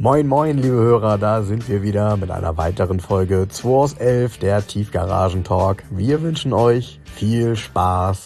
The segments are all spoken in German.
Moin moin, liebe Hörer, da sind wir wieder mit einer weiteren Folge 2 aus 11, der Tiefgaragen-Talk. Wir wünschen euch viel Spaß.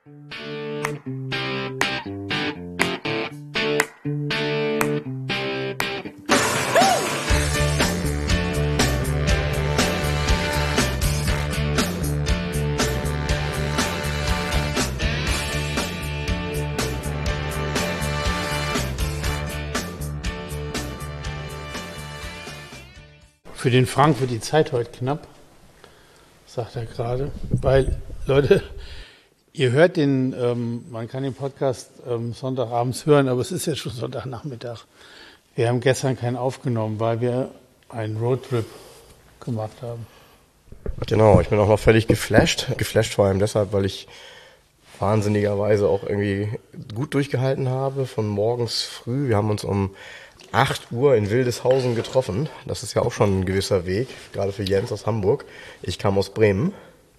Für den Frank wird die Zeit heute knapp, sagt er gerade. Weil, Leute, ihr hört man kann den Podcast Sonntagabends hören, aber es ist ja schon Sonntagnachmittag. Wir haben gestern keinen aufgenommen, weil wir einen Roadtrip gemacht haben. Genau, ich bin auch noch völlig geflasht. Geflasht vor allem deshalb, weil ich wahnsinnigerweise auch irgendwie gut durchgehalten habe von morgens früh. Wir haben uns um 8 Uhr in Wildeshausen getroffen. Das ist ja auch schon ein gewisser Weg, gerade für Jens aus Hamburg. Ich kam aus Bremen.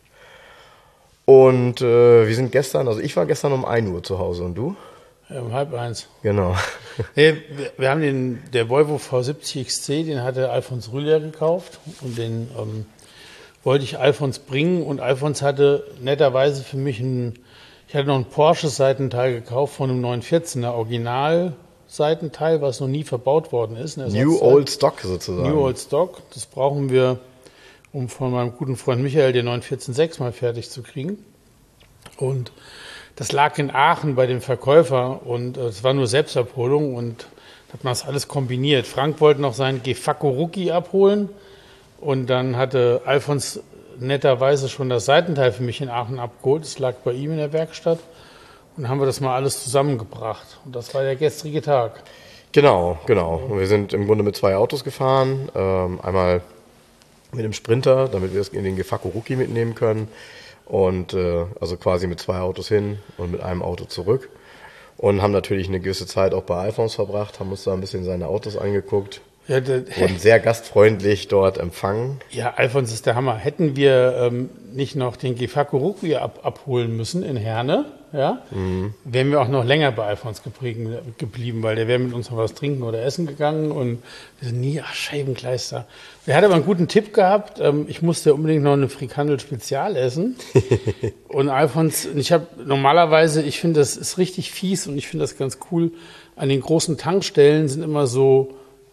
Und wir sind ich war gestern um 1 Uhr zu Hause und du? Ja, um 12:30. Genau. Nee, wir haben der Volvo V70 XC, den hatte Alfons Rüller gekauft und den wollte ich Alfons bringen und Alfons hatte netterweise für mich ich hatte noch ein Porsche-Seitenteil gekauft von einem 914er Original Seitenteil, was noch nie verbaut worden ist. New Old Stock sozusagen. New Old Stock. Das brauchen wir, um von meinem guten Freund Michael den 914.6 mal fertig zu kriegen. Und das lag in Aachen bei dem Verkäufer und es war nur Selbstabholung und da hat man das alles kombiniert. Frank wollte noch seinen Gefacco Rookie abholen und dann hatte Alfons netterweise schon das Seitenteil für mich in Aachen abgeholt. Das lag bei ihm in der Werkstatt. Und dann haben wir das mal alles zusammengebracht. Und das war der gestrige Tag. Genau. Und wir sind im Grunde mit 2 Autos gefahren. Einmal mit dem Sprinter, damit wir es in den Gefacco Rookie mitnehmen können. Und also quasi mit 2 Autos hin und mit einem Auto zurück. Und haben natürlich eine gewisse Zeit auch bei Alfons verbracht, haben uns da ein bisschen seine Autos angeguckt. Ja, wurden sehr gastfreundlich dort empfangen. Ja, Alfons ist der Hammer. Hätten wir nicht noch den Gefacco Rookie abholen müssen in Herne, ja, wären wir auch noch länger bei Alfons geblieben, weil der wäre mit uns noch was trinken oder essen gegangen und wir sind nie Scheibenkleister. Er hat aber einen guten Tipp gehabt. Ich musste unbedingt noch eine Frikandel Spezial essen. Und Alfons, ich finde, das ist richtig fies und ich finde das ganz cool. An den großen Tankstellen sind immer so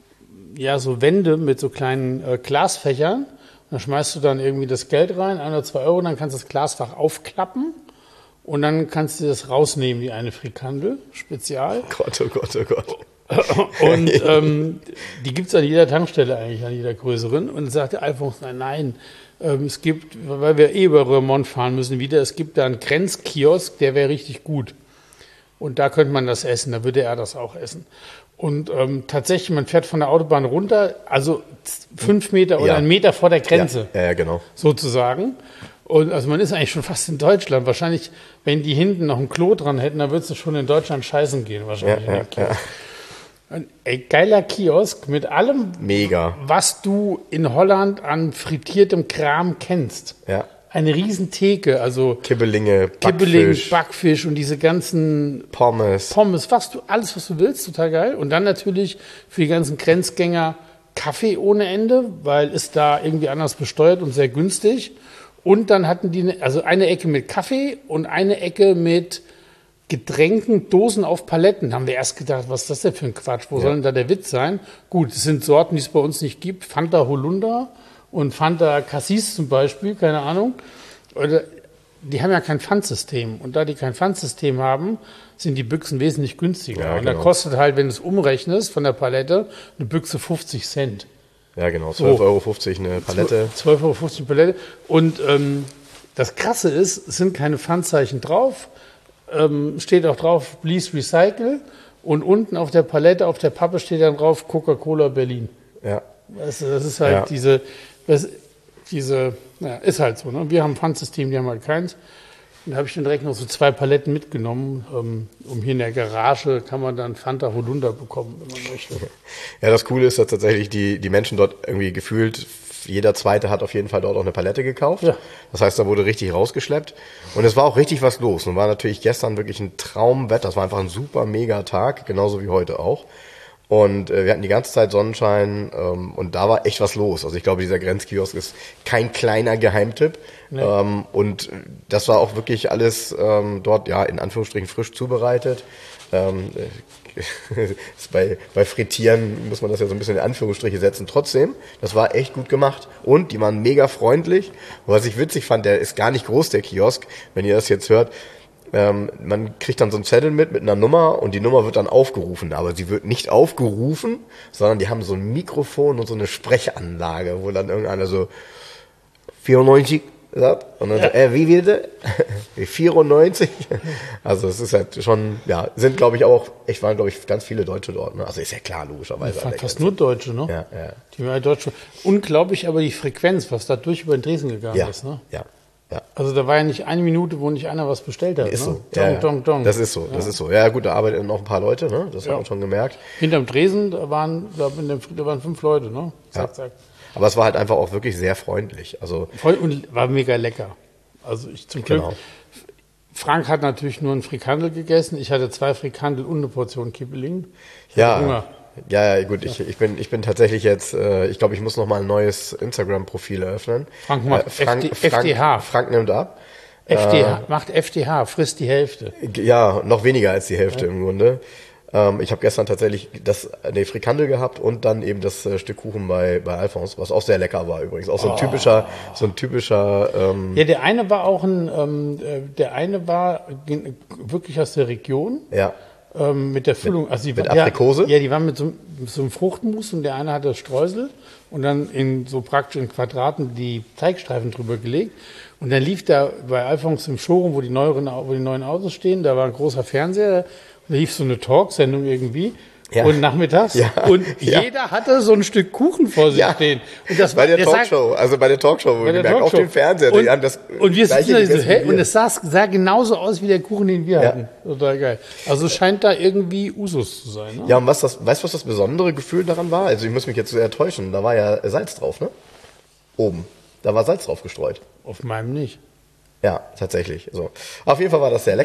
Wände mit so kleinen Glasfächern. Da schmeißt du dann irgendwie das Geld rein, 1 oder 2 Euro, dann kannst du das Glasfach aufklappen und dann kannst du das rausnehmen wie eine Frikandel, spezial. Oh Gott. Und die gibt's an jeder Tankstelle eigentlich, an jeder größeren. Und dann sagte Alfons, nein, es gibt, weil wir über Remont fahren müssen wieder, es gibt da einen Grenzkiosk, der wäre richtig gut. Und da könnte man das essen, da würde er das auch essen. Und tatsächlich, man fährt von der Autobahn runter, also 5 Meter oder 1 Meter vor der Grenze. Ja, genau. Sozusagen. Und also man ist eigentlich schon fast in Deutschland. Wahrscheinlich, wenn die hinten noch ein Klo dran hätten, dann würdest du schon in Deutschland scheißen gehen wahrscheinlich. Ja. Ein geiler Kiosk mit allem, mega, was du in Holland an frittiertem Kram kennst. Ja. Eine riesen Theke, also Kibbeling, Backfisch und diese ganzen Pommes, alles was du willst, total geil. Und dann natürlich für die ganzen Grenzgänger Kaffee ohne Ende, weil ist da irgendwie anders besteuert und sehr günstig. Und dann hatten die also eine Ecke mit Kaffee und eine Ecke mit Getränken, Dosen auf Paletten. Da haben wir erst gedacht, was ist das denn für ein Quatsch? Wo soll denn da der Witz sein? Gut, es sind Sorten, die es bei uns nicht gibt. Fanta Holunder und Fanta Cassis zum Beispiel, keine Ahnung. Die haben ja kein Pfandsystem. Und da die kein Pfandsystem haben, sind die Büchsen wesentlich günstiger. Ja, und da kostet halt, wenn du es umrechnest von der Palette, eine Büchse 50 Cent. Ja, genau, 12,50 € eine Palette. 12,50 € eine Palette. Und das Krasse ist, es sind keine Pfandzeichen drauf. Steht auch drauf, please recycle. Und unten auf der Palette, auf der Pappe steht dann drauf, Coca-Cola Berlin. Ja. Das ist halt ist halt so. Ne? Wir haben ein Pfandsystem, die haben halt keins. Und da habe ich dann direkt noch so 2 Paletten mitgenommen. Um hier in der Garage kann man dann Fanta Holunder bekommen, wenn man möchte. Ja, das Coole ist, dass tatsächlich die Menschen dort irgendwie gefühlt, jeder Zweite hat auf jeden Fall dort auch eine Palette gekauft. Ja. Das heißt, da wurde richtig rausgeschleppt. Und es war auch richtig was los. Und war natürlich gestern wirklich ein Traumwetter. Das war einfach ein super mega Tag, genauso wie heute auch. Und wir hatten die ganze Zeit Sonnenschein und da war echt was los. Also ich glaube, dieser Grenzkiosk ist kein kleiner Geheimtipp. Nee. Und das war auch wirklich alles dort, ja, in Anführungsstrichen frisch zubereitet. Bei Frittieren muss man das ja so ein bisschen in Anführungsstriche setzen. Trotzdem, das war echt gut gemacht. Und die waren mega freundlich. Und was ich witzig fand, der ist gar nicht groß, der Kiosk, wenn ihr das jetzt hört. Man kriegt dann so einen Zettel mit einer Nummer und die Nummer wird dann aufgerufen. Aber sie wird nicht aufgerufen, sondern die haben so ein Mikrofon und so eine Sprechanlage, wo dann irgendeiner so 94 sagt und dann so, wie bitte? 94? Also es ist halt schon, ja, sind glaube ich auch, waren glaube ich ganz viele Deutsche dort. Ne? Also ist ja klar, logischerweise. Fast nur Deutsche, ne? Ja. Die waren Deutsche. Unglaublich aber die Frequenz, was da durch über den Tresen gegangen ist, ne? Ja. Also da war ja nicht eine Minute, wo nicht einer was bestellt hat. Ist ne? so. Dong. Das ist so, das ist so. Ja gut, da arbeiten noch ein paar Leute, ne? Das hat man schon gemerkt. Hinterm Tresen, da waren 5 Leute, ne? Zack. Aber es war halt einfach auch wirklich sehr freundlich. Also und war mega lecker. Also ich zum Glück. Frank hat natürlich nur ein Frikandel gegessen. Ich hatte 2 Frikandel und eine Portion Kippeling. Ich hatte Hunger. Ja, gut, ich bin tatsächlich jetzt, ich glaube, ich muss noch mal ein neues Instagram-Profil eröffnen. Frank macht FDH. Frank nimmt ab. Macht FDH, frisst die Hälfte. Ja, noch weniger als die Hälfte im Grunde. Ich habe gestern tatsächlich Frikandel gehabt und dann eben das Stück Kuchen bei Alfons, was auch sehr lecker war übrigens. Auch so ein typischer. Ja, der eine war auch wirklich aus der Region. Ja. Mit der Füllung. Mit Aprikose? Ja, die waren mit so einem Fruchtmus und der eine hat das Streusel und dann praktisch in Quadraten die Teigstreifen drüber gelegt. Und dann lief da bei Alfons im Showroom, wo die neuen Autos stehen, da war ein großer Fernseher, da lief so eine Talksendung irgendwie. Ja. Und nachmittags. Ja. Und jeder hatte so ein Stück Kuchen vor sich stehen. Und das bei der Talkshow, auf dem Fernseher. Und wir sitzen da so, und es sah genauso aus wie der Kuchen, den wir hatten. Total geil. Also scheint da irgendwie Usus zu sein. Ne? Ja, und weißt du, was das besondere Gefühl daran war? Also ich muss mich jetzt sehr täuschen. Da war ja Salz drauf, ne? Oben. Da war Salz drauf gestreut. Auf meinem nicht. Ja, tatsächlich. So. Auf jeden Fall war das sehr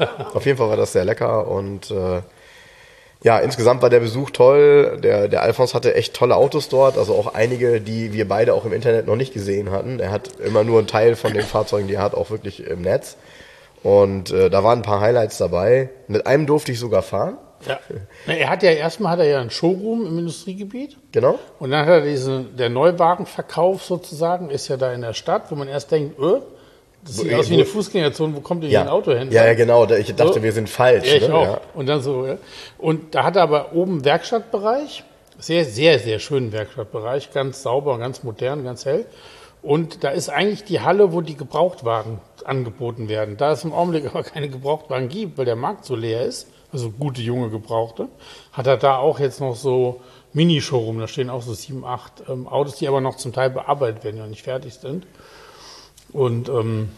lecker. Und ja, insgesamt war der Besuch toll. Der Alfons hatte echt tolle Autos dort, also auch einige, die wir beide auch im Internet noch nicht gesehen hatten. Er hat immer nur einen Teil von den Fahrzeugen, die er hat, auch wirklich im Netz. Und da waren ein paar Highlights dabei. Mit einem durfte ich sogar fahren. Ja. Erstmal hat er ja ein Showroom im Industriegebiet. Genau. Und dann hat er der Neuwagenverkauf sozusagen, ist ja da in der Stadt, wo man erst denkt, das sieht aus wie eine Fußgängerzone, wo kommt denn hier ein Autohändler? Ja, genau, ich dachte, wir sind falsch. Ja, ich auch. Ja. Und dann so, Und da hat er aber oben Werkstattbereich, sehr, sehr, sehr schönen Werkstattbereich, ganz sauber, ganz modern, ganz hell. Und da ist eigentlich die Halle, wo die Gebrauchtwagen angeboten werden. Da es im Augenblick aber keine Gebrauchtwagen gibt, weil der Markt so leer ist, also gute, junge Gebrauchte, hat er da auch jetzt noch so Mini-Showroom, da stehen auch so 7, 8 Autos, die aber noch zum Teil bearbeitet werden, die noch nicht fertig sind. Und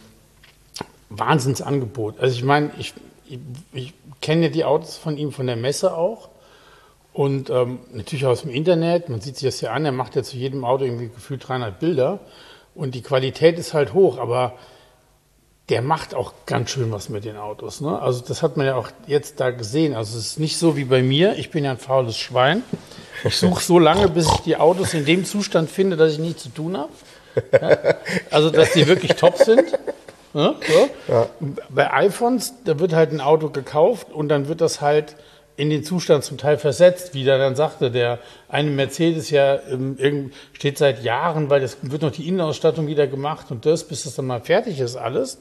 Wahnsinnsangebot. Also ich meine, ich kenne ja die Autos von ihm von der Messe auch und natürlich aus dem Internet. Man sieht sich das ja an, er macht ja zu jedem Auto irgendwie gefühlt 300 Bilder und die Qualität ist halt hoch, aber der macht auch ganz schön was mit den Autos. Ne? Also das hat man ja auch jetzt da gesehen. Also es ist nicht so wie bei mir, ich bin ja ein faules Schwein. Ich suche so lange, bis ich die Autos in dem Zustand finde, dass ich nichts zu tun habe. Ja? Also, dass die wirklich top sind. Ja? So. Ja. Bei Alfons, da wird halt ein Auto gekauft und dann wird das halt in den Zustand zum Teil versetzt, wie der dann sagte, der eine Mercedes steht seit Jahren, weil das wird noch die Innenausstattung wieder gemacht und bis das dann mal fertig ist alles.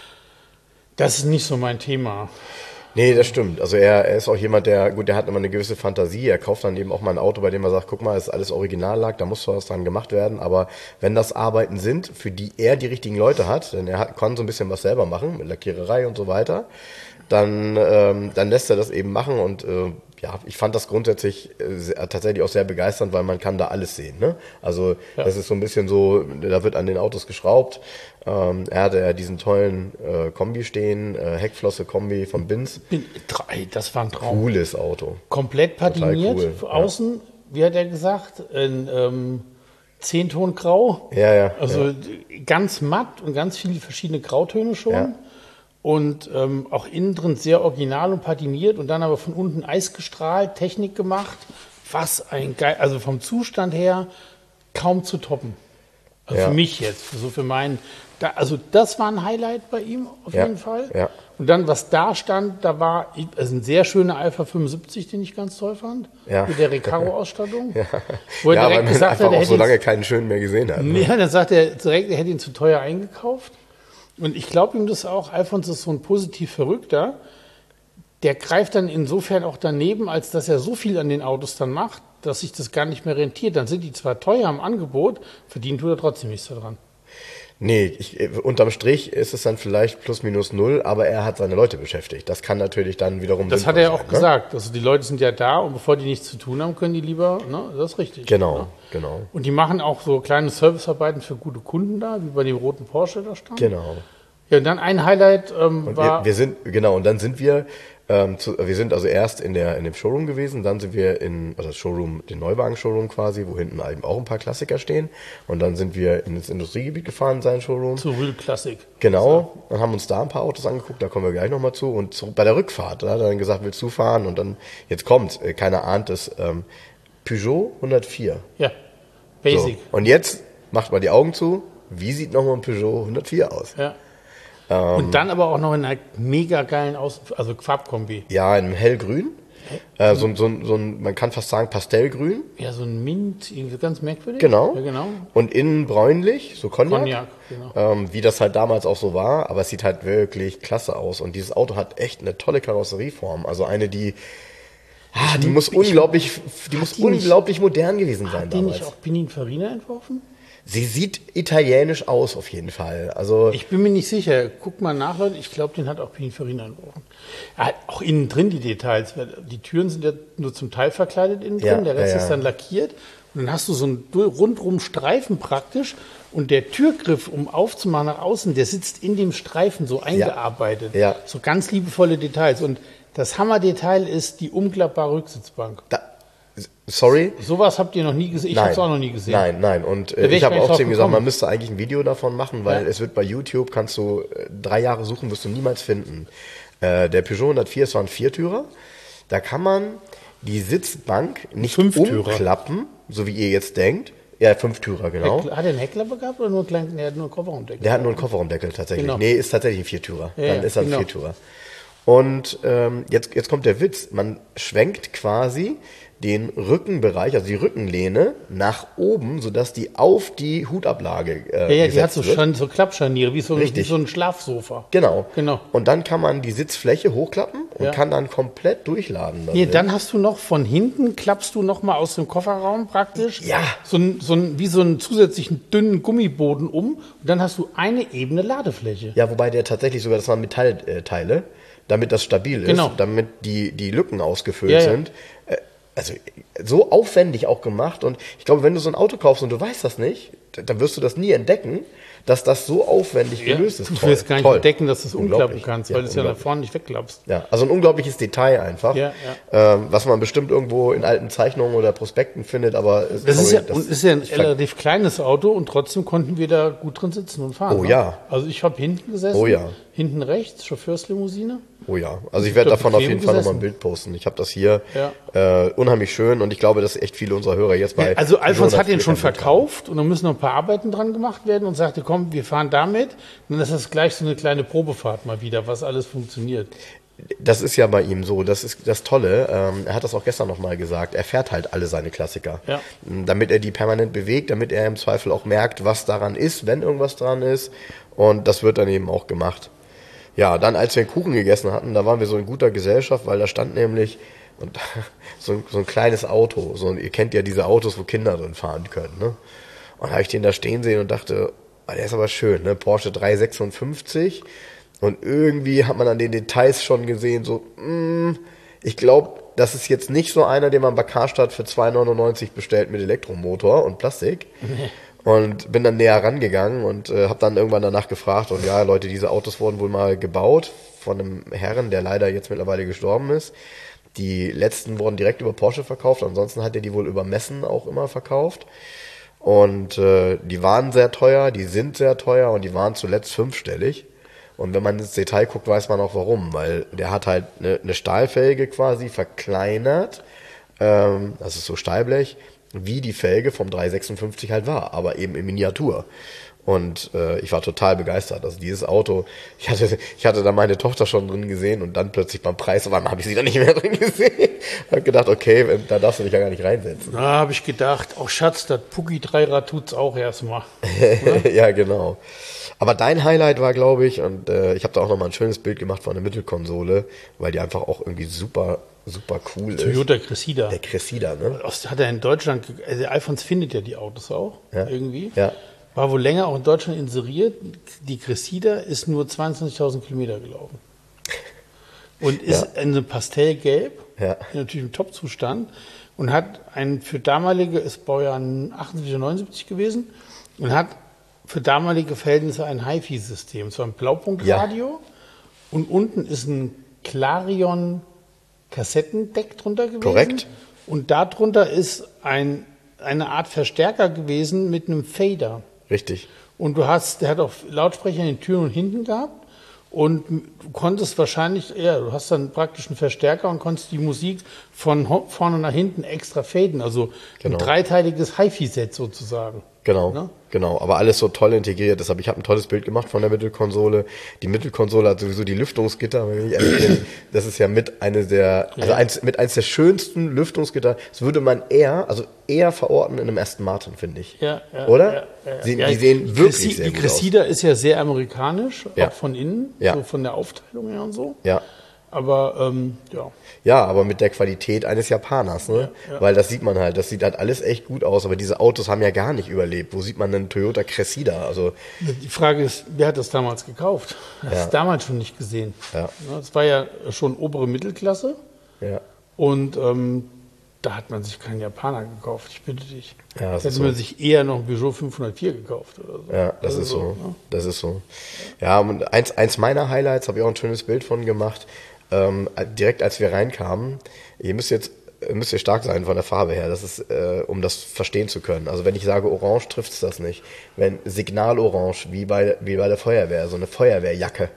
Das ist nicht so mein Thema. Nee, das stimmt. Also er ist auch jemand, der hat immer eine gewisse Fantasie. Er kauft dann eben auch mal ein Auto, bei dem er sagt, guck mal, ist alles Originallack, da muss zwar was dran gemacht werden, aber wenn das Arbeiten sind, für die er die richtigen Leute hat, denn kann so ein bisschen was selber machen, mit Lackiererei und so weiter, dann lässt er das eben machen und ich fand das grundsätzlich tatsächlich auch sehr begeisternd, weil man kann da alles sehen. Ne? Also das ist so ein bisschen so, da wird an den Autos geschraubt. Er hatte ja diesen tollen Kombi stehen, Heckflosse-Kombi von Binz. Das war ein Traum. Cooles Auto. Komplett patiniert, cool. Außen, wie hat er gesagt, in 10-Ton grau. Ja. Also ganz matt und ganz viele verschiedene Grautöne schon. Ja. Und auch innen drin sehr original und patiniert und dann aber von unten eisgestrahlt, Technik gemacht, was ein geil, also vom Zustand her kaum zu toppen. Also Ja. für mich jetzt, so für meinen, also das war ein Highlight bei ihm auf Ja, jeden Fall. ja. Und dann, was da stand, da war also ein sehr schöner Alpha 75, den ich ganz toll fand, Ja. mit der Recaro-Ausstattung. Ja, Wo er ja, weil direkt man gesagt einfach hat, er auch hätte so ihn lange keinen schönen mehr gesehen hat. Ne? Ja, dann sagt er direkt, er hätte ihn zu teuer eingekauft. Und ich glaube ihm das auch. Alfons ist so ein positiv Verrückter. Der greift dann insofern auch daneben, als dass er so viel an den Autos dann macht, dass sich das gar nicht mehr rentiert. Dann sind die zwar teuer im Angebot, verdient tut er trotzdem nichts daran. Nee, unterm Strich ist es dann vielleicht plus minus null, aber er hat seine Leute beschäftigt. Das kann natürlich dann wiederum Das hat sinnvoll er ja auch sein, gesagt. Also die Leute sind ja da und bevor die nichts zu tun haben, können die lieber, ne, das ist richtig. Genau, Ne? genau. Und die machen auch so kleine Servicearbeiten für gute Kunden da, wie bei dem roten Porsche da stand. Genau. Ja, und dann ein Highlight Und war... wir sind, genau, und dann sind wir sind also erst in dem Showroom gewesen, dann sind wir also das Showroom, den Neuwagen-Showroom quasi, wo hinten eben auch ein paar Klassiker stehen. Und dann sind wir ins Industriegebiet gefahren, sein Showroom. Zu Real Classic. Genau, dann haben uns da ein paar Autos angeguckt, da kommen wir gleich nochmal zu. Und bei der Rückfahrt, da hat er dann gesagt, willst du fahren? Und dann, jetzt kommt, keiner ahnt es, Peugeot 104. Ja, So. Basic. Und jetzt macht mal die Augen zu, wie sieht nochmal ein Peugeot 104 aus? Ja. Und dann aber auch noch in einer mega geilen also Farbkombi. Ja, in hellgrün. So ein, man kann fast sagen, Pastellgrün. Ja, so ein Mint, irgendwie ganz merkwürdig. Genau. Ja, genau. Und innen bräunlich, so Cognac. Cognac, genau. Wie das halt damals auch so war. Aber es sieht halt wirklich klasse aus. Und dieses Auto hat echt eine tolle Karosserieform. Also eine, die muss unglaublich modern gewesen sein Hat die damals. nicht auch Pininfarina entworfen? Sie sieht italienisch aus, auf jeden Fall. Also, Ich bin mir nicht sicher. Guck mal nach, Leute. Ich glaube, den hat auch Pininfarina entworfen. Er hat auch innen drin die Details. Die Türen sind ja nur zum Teil verkleidet innen drin. Ja, Der Rest ja, ja. ist dann lackiert. Und dann hast du so einen rundrum Streifen praktisch. Und der Türgriff, um aufzumachen nach außen, der sitzt in dem Streifen so eingearbeitet. Ja. So ganz liebevolle Details. Und das Hammerdetail ist die umklappbare Rücksitzbank. sorry. Sowas habt ihr noch nie gesehen? Ich habe es auch noch nie gesehen. Nein. Und wär ich ich habe gar nicht auch zu ihm drauf gesagt, gekommen. man müsste eigentlich ein Video davon machen, weil Ja. es wird bei YouTube, kannst du 3 Jahre suchen, wirst du niemals finden. Der Peugeot 104, es war ein Viertürer. Da kann man die Sitzbank nicht Fünftürer. umklappen, so wie ihr jetzt denkt. Ja, Fünftürer, genau. Hat er einen Heckklappe gehabt oder nur einen kleinen, der hat nur einen Kofferraumdeckel? Der hat nur einen Kofferraumdeckel tatsächlich. Genau. Nee, ist tatsächlich ein Viertürer. Ja, Dann ist er ein genau. Viertürer. Und jetzt kommt der Witz. Man schwenkt quasi den Rückenbereich, also die Rückenlehne, nach oben, sodass die auf die Hutablage Ja, die hat gesetzt so, wird. so Klappscharniere, wie so Richtig. ein Schlafsofa. Genau. Genau. Und dann kann man die Sitzfläche hochklappen und Ja. kann dann komplett durchladen. Nee, dann hast du noch von hinten, klappst du noch mal aus dem Kofferraum praktisch Ja. wie so einen zusätzlichen dünnen Gummiboden um und dann hast du eine ebene Ladefläche. Ja, wobei der tatsächlich sogar, das waren Metallteile, damit das stabil ist, Genau. damit die Lücken ausgefüllt Ja, ja. sind. Also so aufwendig auch gemacht. Und ich glaube, wenn du so ein Auto kaufst und du weißt das nicht, dann wirst du das nie entdecken, dass das so aufwendig gelöst ist. Du willst gar nicht Toll. entdecken, dass du es umklappen Unglaublich. kannst, Ja, weil du es ja nach unglaublich. vorne nicht wegklappst. Ja, also ein unglaubliches Detail einfach, Ja, was man bestimmt irgendwo in alten Zeichnungen oder Prospekten findet, aber Das ist sorry, ja, und ist ja ein relativ kleines Auto und trotzdem konnten wir da gut drin sitzen und fahren. Oh ne? ja. Also ich habe hinten gesessen, Oh ja. hinten rechts, Chauffeurslimousine. Oh ja, also ich werde dort davon auf bequem jeden Fall nochmal gesessen. ein Bild posten. Ich habe das hier Ja. unheimlich schön und ich glaube, dass echt viele unserer Hörer jetzt bei... Also Alfons hat den 104 schon kein Bild haben. verkauft und dann müssen noch ein paar Arbeiten dran gemacht werden und sagte, komm, wir fahren damit. Und dann ist das gleich so eine kleine Probefahrt mal wieder, was alles funktioniert. Das ist ja bei ihm so, das ist das Tolle. Er hat das auch gestern nochmal gesagt. Er fährt halt alle seine Klassiker. Ja. Damit er die permanent bewegt, damit er im Zweifel auch merkt, was daran ist, wenn irgendwas dran ist. Und das wird dann eben auch gemacht. Ja, dann als wir einen Kuchen gegessen hatten, da waren wir so in guter Gesellschaft, weil da stand nämlich so ein kleines Auto. Ihr kennt ja diese Autos, wo Kinder drin fahren können. Ne? Und da habe ich den da stehen sehen und dachte, der ist aber schön, ne? Porsche 356. Und irgendwie hat man an den Details schon gesehen, so, ich glaube, das ist jetzt nicht so einer, den man bei Karstadt für 2,99 bestellt mit Elektromotor und Plastik. Und bin dann näher rangegangen und habe dann irgendwann danach gefragt. Und ja, Leute, diese Autos wurden wohl mal gebaut von einem Herren, der leider jetzt mittlerweile gestorben ist. Die letzten wurden direkt über Porsche verkauft. Ansonsten hat er die wohl über Messen auch immer verkauft. Und die waren sehr teuer, die sind sehr teuer und die waren zuletzt 5-stellig. Und wenn man ins Detail guckt, weiß man auch warum. Weil der hat halt eine Stahlfelge quasi verkleinert das ist so Stahlblech, wie die Felge vom 356 halt war, aber eben in Miniatur. Und ich war total begeistert. Also dieses Auto, ich hatte da meine Tochter schon drin gesehen und dann plötzlich beim Preis, aber habe ich sie da nicht mehr drin gesehen. Hab gedacht, okay, da darfst du dich ja gar nicht reinsetzen. Da habe ich gedacht, oh Schatz, das Puggy-Dreirad tut's auch erstmal. Ja, genau. Aber dein Highlight war, glaube ich, und ich habe da auch nochmal ein schönes Bild gemacht von der Mittelkonsole, weil die einfach auch irgendwie super cool ist. Toyota Cressida. Der Cressida, ne? Das hat er in Deutschland, also Alfons findet ja die Autos auch, irgendwie. Ja. War wohl länger auch in Deutschland inseriert. Die Cressida ist nur 22.000 Kilometer gelaufen. Und ist in einem Pastellgelb, natürlich im Top-Zustand, und hat für damalige, ist Baujahr 78 oder 79 gewesen, und hat für damalige Verhältnisse ein HiFi-System. So ein Blaupunktradio. Und unten ist ein Clarion-Kassettendeck drunter gewesen. Korrekt. Und darunter ist eine Art Verstärker gewesen mit einem Fader. Richtig. Und der hat auch Lautsprecher in den Türen und hinten gehabt. Und du konntest wahrscheinlich, du hast dann praktisch einen Verstärker und konntest die Musik von vorne nach hinten extra faden. Also ein dreiteiliges HiFi-Set sozusagen. Genau, ne? Genau. Aber alles so toll integriert. Deshalb, ich habe ein tolles Bild gemacht von der Mittelkonsole. Die Mittelkonsole hat sowieso die Lüftungsgitter. Wenn ich ehrlich bin, das ist ja mit eines der schönsten Lüftungsgitter. Das würde man eher verorten in einem Aston Martin, finde ich. Ja, oder? Die sehen wirklich sehr gut aus. Die Cressida ist ja sehr amerikanisch, auch von innen, so von der Aufteilung her und so. Ja. Aber, Ja, aber mit der Qualität eines Japaners, ne? Ja. Weil das sieht man halt, das sieht halt alles echt gut aus, aber diese Autos haben ja gar nicht überlebt. Wo sieht man denn Toyota Cressida? Also die Frage ist, wer hat das damals gekauft? Das ist damals schon nicht gesehen. Ja. Das war ja schon obere Mittelklasse. Ja. Und da hat man sich keinen Japaner gekauft, ich bitte dich. Ja, das da hätte man sich eher noch ein Peugeot 504 gekauft oder so. Ja, das ist so. Ne? Das ist so. Ja, und eins meiner Highlights, habe ich auch ein schönes Bild von gemacht. Direkt als wir reinkamen, ihr müsst ihr stark sein von der Farbe her, das ist, um das verstehen zu können. Also wenn ich sage Orange, trifft es das nicht. Wenn Signalorange, wie bei der Feuerwehr, so eine Feuerwehrjacke,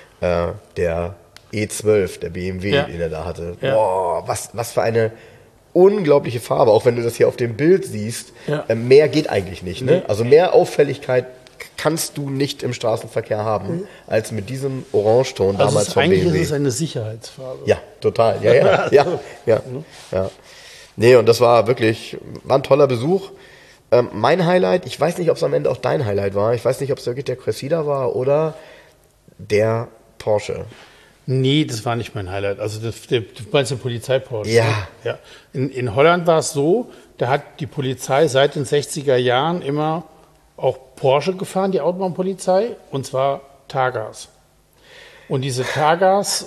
der E12, der BMW, den er da hatte. Ja. Boah, was für eine unglaubliche Farbe, auch wenn du das hier auf dem Bild siehst. Ja. Mehr geht eigentlich nicht. Ne? Also mehr Auffälligkeit kannst du nicht im Straßenverkehr haben, als mit diesem Orangeton damals vom BMW. Eigentlich ist es eine Sicherheitsfarbe. Ja, total. Ja. Nee, und das war ein toller Besuch. Mein Highlight, ich weiß nicht, ob es am Ende auch dein Highlight war. Ich weiß nicht, ob es wirklich der Cressida war oder der Porsche. Nee, das war nicht mein Highlight. Also du meinst den Polizei-Porsche? Ja. Ja. In Holland war es so, da hat die Polizei seit den 60er Jahren immer auch Porsche gefahren, die Autobahnpolizei, und zwar Targas. Und diese Targas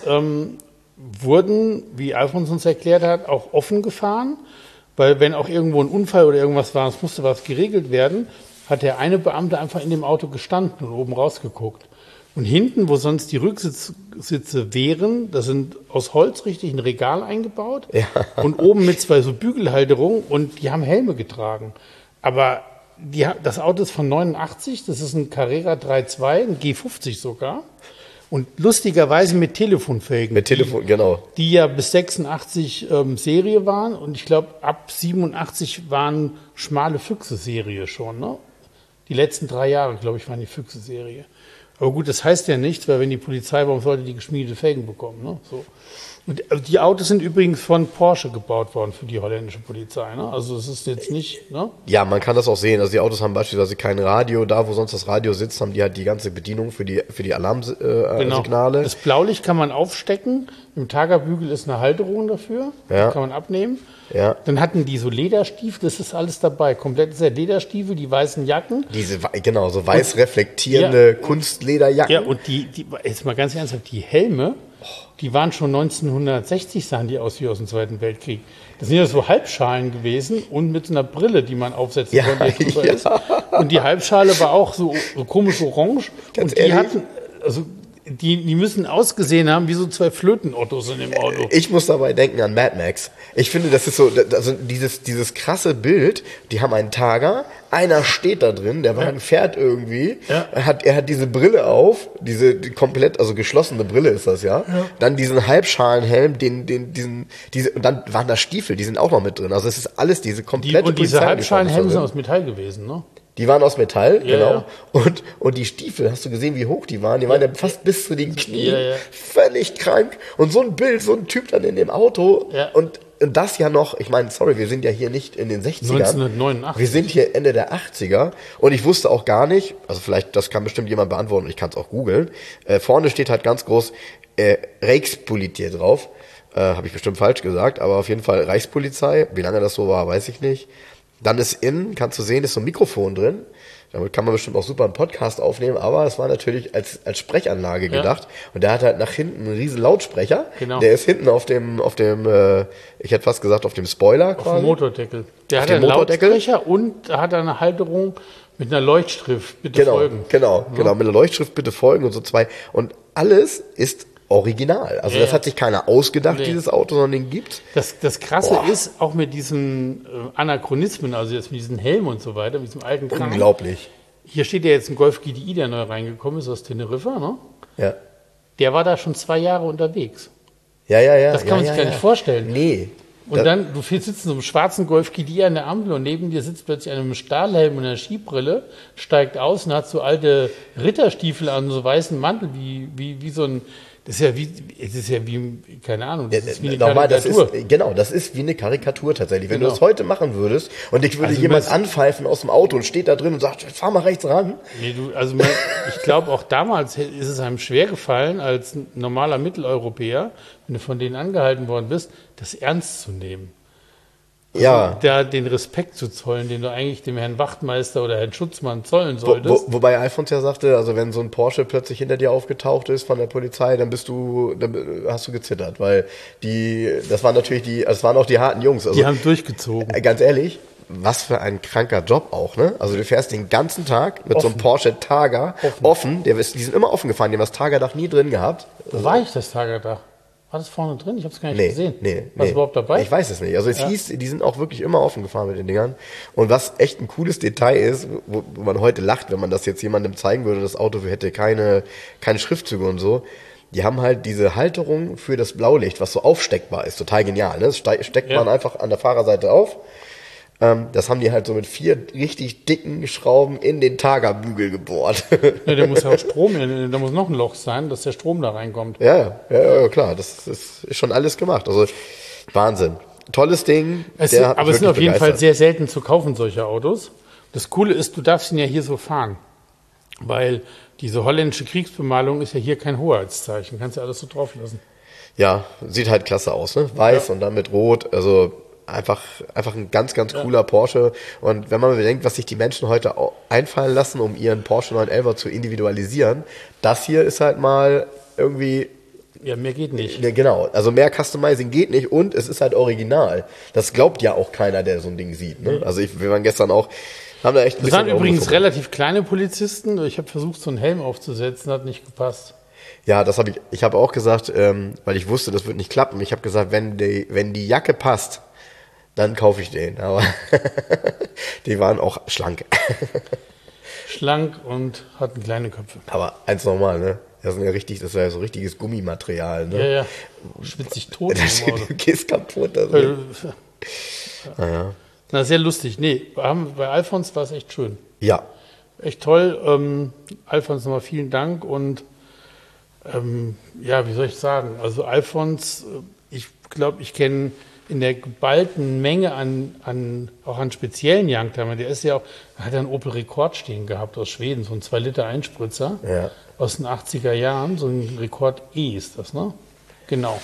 wurden, wie Alfons uns erklärt hat, auch offen gefahren, weil wenn auch irgendwo ein Unfall oder irgendwas war, es musste was geregelt werden, hat der eine Beamte einfach in dem Auto gestanden und oben rausgeguckt. Und hinten, wo sonst die Rücksitze wären, das sind aus Holz richtig ein Regal eingebaut und oben mit 2 so Bügelhalterungen, und die haben Helme getragen. Aber das Auto ist von 89, das ist ein Carrera 3.2, ein G50 sogar. Und lustigerweise mit Telefonfelgen. Mit Telefon, genau. Die ja bis 86 Serie waren, und ich glaube ab 87 waren schmale Füchse-Serie schon. Ne? Die letzten 3 Jahre, glaube ich, waren die Füchse-Serie. Aber gut, das heißt ja nichts, weil wenn die Polizei, warum sollte die geschmiedete Felgen bekommen? Ne? So. Und die Autos sind übrigens von Porsche gebaut worden für die holländische Polizei. Ne? Also es ist jetzt nicht... Ne? Ja, man kann das auch sehen. Also die Autos haben beispielsweise kein Radio. Da, wo sonst das Radio sitzt, haben die halt die ganze Bedienung für die Alarmsignale. Genau. Das Blaulicht kann man aufstecken. Im Tagerbügel ist eine Halterung dafür. Ja. Die kann man abnehmen. Ja. Dann hatten die so Lederstiefel, das ist alles dabei. Komplett Lederstiefel, die weißen Jacken. So weiß reflektierende Kunstlederjacken. Ja, und jetzt mal ganz ernsthaft, die Helme, die waren schon 1960, sahen die aus wie aus dem Zweiten Weltkrieg. Das sind ja so Halbschalen gewesen und mit so einer Brille, die man aufsetzen konnte. Ist. Und die Halbschale war auch so komisch orange. Ganz und die ehrlich? hatten, also die müssen ausgesehen haben wie so zwei Flötenottos in dem Auto. Ich muss dabei denken an Mad Max. Ich finde, das ist so, also dieses krasse Bild, die haben einen Targa, einer steht da drin, der Wagen fährt irgendwie, er hat diese Brille auf, diese komplett, also geschlossene Brille ist das ja. Dann diesen Halbschalenhelm, und dann waren da Stiefel, die sind auch noch mit drin. Also es ist alles diese komplette Und diese Halbschalenhelme sind aus Metall gewesen, ne? Die waren aus Metall, genau. Ja. Und die Stiefel, hast du gesehen, wie hoch die waren? Die waren ja fast bis zu den Knien. Ja. Völlig krank. Und so ein Bild, so ein Typ dann in dem Auto. Ja. Und das ja noch, ich meine, sorry, wir sind ja hier nicht in den 60ern. 1989. Wir sind hier Ende der 80er. Und ich wusste auch gar nicht, also vielleicht, das kann bestimmt jemand beantworten, ich kann es auch googeln. Vorne steht halt ganz groß Rijkspolitie drauf. Habe ich bestimmt falsch gesagt, aber auf jeden Fall Reichspolizei. Wie lange das so war, weiß ich nicht. Dann ist innen, kannst du sehen, ist so ein Mikrofon drin. Damit kann man bestimmt auch super einen Podcast aufnehmen, aber es war natürlich als Sprechanlage gedacht. Und der hat halt nach hinten einen riesen Lautsprecher. Genau. Der ist hinten auf dem, ich hätte fast gesagt, auf dem Spoiler Auf quasi. dem Motordeckel. Der Auf hat dem einen Motordeckel? Lautsprecher und hat eine Halterung mit einer Leuchtschrift. Bitte folgen. Genau, mit der Leuchtschrift bitte folgen und so zwei. Und alles ist original. Also das hat sich keiner ausgedacht, dieses Auto, sondern den gibt's. Das Krasse ist, auch mit diesen Anachronismen, also jetzt mit diesen Helmen und so weiter, mit diesem alten Kram. Unglaublich. Hier steht ja jetzt ein Golf GTI, der neu reingekommen ist aus Teneriffa, ne? Ja. Der war da schon 2 Jahre unterwegs. Ja. Das kann man sich gar nicht vorstellen. Nee. Und dann, du sitzt in so einem schwarzen Golf GTI an der Ampel und neben dir sitzt plötzlich einer mit einem Stahlhelm und einer Skibrille, steigt aus und hat so alte Ritterstiefel an, so weißen Mantel, wie so ein, das ist ja wie, keine Ahnung, das ist wie eine Karikatur. Das ist wie eine Karikatur tatsächlich. Wenn du Genau. das heute machen würdest und dich würde Also jemand anpfeifen aus dem Auto und steht da drin und sagt, fahr mal rechts ran. Nee, ich glaube, auch damals ist es einem schwer gefallen, als normaler Mitteleuropäer, wenn du von denen angehalten worden bist, das ernst zu nehmen. Ja. Da den Respekt zu zollen, den du eigentlich dem Herrn Wachtmeister oder Herrn Schutzmann zollen solltest. Wobei Alfons ja sagte, also wenn so ein Porsche plötzlich hinter dir aufgetaucht ist von der Polizei, dann hast du gezittert, weil das waren auch die harten Jungs. Also, Die haben durchgezogen. Ganz ehrlich, was für ein kranker Job auch, ne? Also du fährst den ganzen Tag mit so einem Porsche Targa offen. Die sind immer offen gefahren, die haben das Targa-Dach nie drin gehabt. Wo war ich das Targa-Dach? War das vorne drin? Ich habe es gar nicht gesehen. War es überhaupt dabei? Ich weiß es nicht. Also es hieß, die sind auch wirklich immer offen gefahren mit den Dingern. Und was echt ein cooles Detail ist, wo man heute lacht, wenn man das jetzt jemandem zeigen würde, das Auto hätte keine Schriftzüge und so. Die haben halt diese Halterung für das Blaulicht, was so aufsteckbar ist. Total genial, ne? Das steckt man einfach an der Fahrerseite auf. Das haben die halt so mit 4 richtig dicken Schrauben in den Targa-Bügel gebohrt. Ja, der muss ja auch Strom, da muss noch ein Loch sein, dass der Strom da reinkommt. Ja, klar. Das ist schon alles gemacht. Also Wahnsinn. Tolles Ding. Aber es sind auf jeden Fall sehr selten zu kaufen, solche Autos. Das Coole ist, du darfst ihn ja hier so fahren. Weil diese holländische Kriegsbemalung ist ja hier kein Hoheitszeichen. Kannst ja alles so drauf lassen. Ja, sieht halt klasse aus, ne? Weiß und dann mit Rot. Also einfach ein ganz, ganz cooler Porsche. Und wenn man bedenkt, was sich die Menschen heute einfallen lassen, um ihren Porsche 911 zu individualisieren, das hier ist halt mal irgendwie... Ja, mehr geht nicht. Ja, genau, also mehr Customizing geht nicht und es ist halt original. Das glaubt ja auch keiner, der so ein Ding sieht. Ne? Also wir waren gestern auch... Haben da echt ein das waren übrigens relativ kleine Polizisten. Ich habe versucht, so einen Helm aufzusetzen, hat nicht gepasst. Ja, ich habe auch gesagt, weil ich wusste, das wird nicht klappen. Ich habe gesagt, wenn die Jacke passt, dann kaufe ich den. Aber die waren auch schlank. Schlank und hatten kleine Köpfe. Aber eins nochmal, ne? Das war ja so richtiges Gummimaterial, ne? Ja. Schwitzig tot. Du gehst kaputt. Also. Naja. Na, sehr lustig. Nee, bei Alfons war es echt schön. Ja. Echt toll. Alfons, nochmal vielen Dank. Und wie soll ich sagen? Also Alfons, ich glaube, ich kenne in der geballten Menge auch an speziellen Youngtimer, der hat einen Opel Rekord stehen gehabt aus Schweden, so ein 2 Liter Einspritzer aus den 80er Jahren, so ein Rekord E ist das, ne? Genau.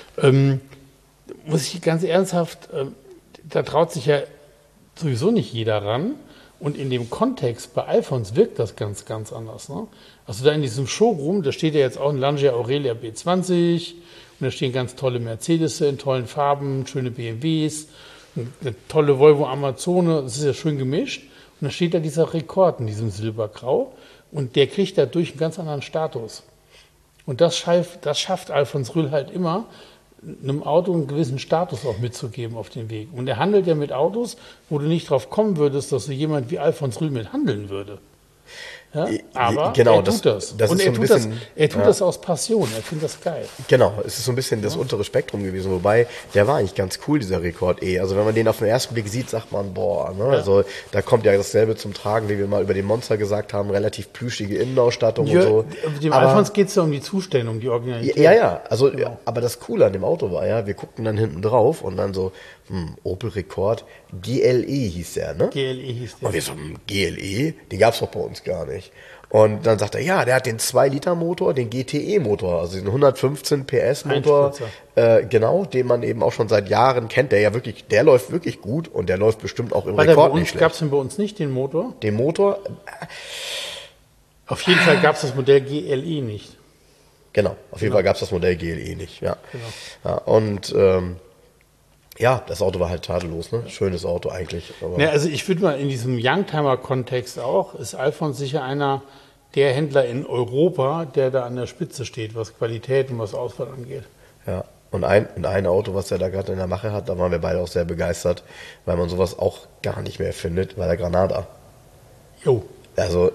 Muss ich ganz ernsthaft, da traut sich ja sowieso nicht jeder ran. Und in dem Kontext bei Alfons wirkt das ganz, ganz anders. Ne? Also da in diesem Showroom, da steht ja jetzt auch ein Lancia Aurelia B20 und da stehen ganz tolle Mercedes in tollen Farben, schöne BMWs, eine tolle Volvo Amazone, das ist ja schön gemischt. Und da steht da dieser Rekord in diesem Silbergrau und der kriegt dadurch einen ganz anderen Status. Und das schafft Alfons Rüll halt immer, einem Auto einen gewissen Status auch mitzugeben auf den Weg. Und er handelt ja mit Autos, wo du nicht drauf kommen würdest, dass so jemand wie Alfons Rüll mit handeln würde. Ja, aber genau, er tut das. Das Und ist er so ein tut bisschen, das aus Passion. Er findet das geil. Genau, es ist so ein bisschen das untere Spektrum gewesen, wobei der war eigentlich ganz cool, dieser Rekord E. Also wenn man den auf den ersten Blick sieht, sagt man, boah, ne? Also da kommt ja dasselbe zum Tragen, wie wir mal über den Monster gesagt haben, relativ plüschige Innenausstattung und so. Dem Alfons geht es ja um die Zustellung, um die Originalität. Ja, also, aber das Coole an dem Auto war ja, wir guckten dann hinten drauf und dann so, Opel Rekord, GLE hieß der, ne? GLE hieß der. Und wir so, GLE? Den gab's doch bei uns gar nicht. Und dann sagt er, ja, der hat den 2-Liter-Motor, den GTE-Motor, also den 115 PS-Motor, genau, den man eben auch schon seit Jahren kennt, der läuft wirklich gut und der läuft bestimmt auch im Rekord nicht schlecht. Gab es denn bei uns nicht den Motor? Den Motor? Auf jeden Fall gab es das Modell GLE nicht. Genau, auf jeden Fall gab es das Modell GLE nicht, ja. Genau. Ja, und ja, das Auto war halt tadellos, ne? Schönes Auto eigentlich. Aber Ja, also ich würde mal in diesem Youngtimer-Kontext auch, ist Alfons sicher einer der Händler in Europa, der da an der Spitze steht, was Qualität und was Auswahl angeht. ja, und ein Auto, was er da gerade in der Mache hat, da waren wir beide auch sehr begeistert, weil man sowas auch gar nicht mehr findet, war der Granada. Jo. Also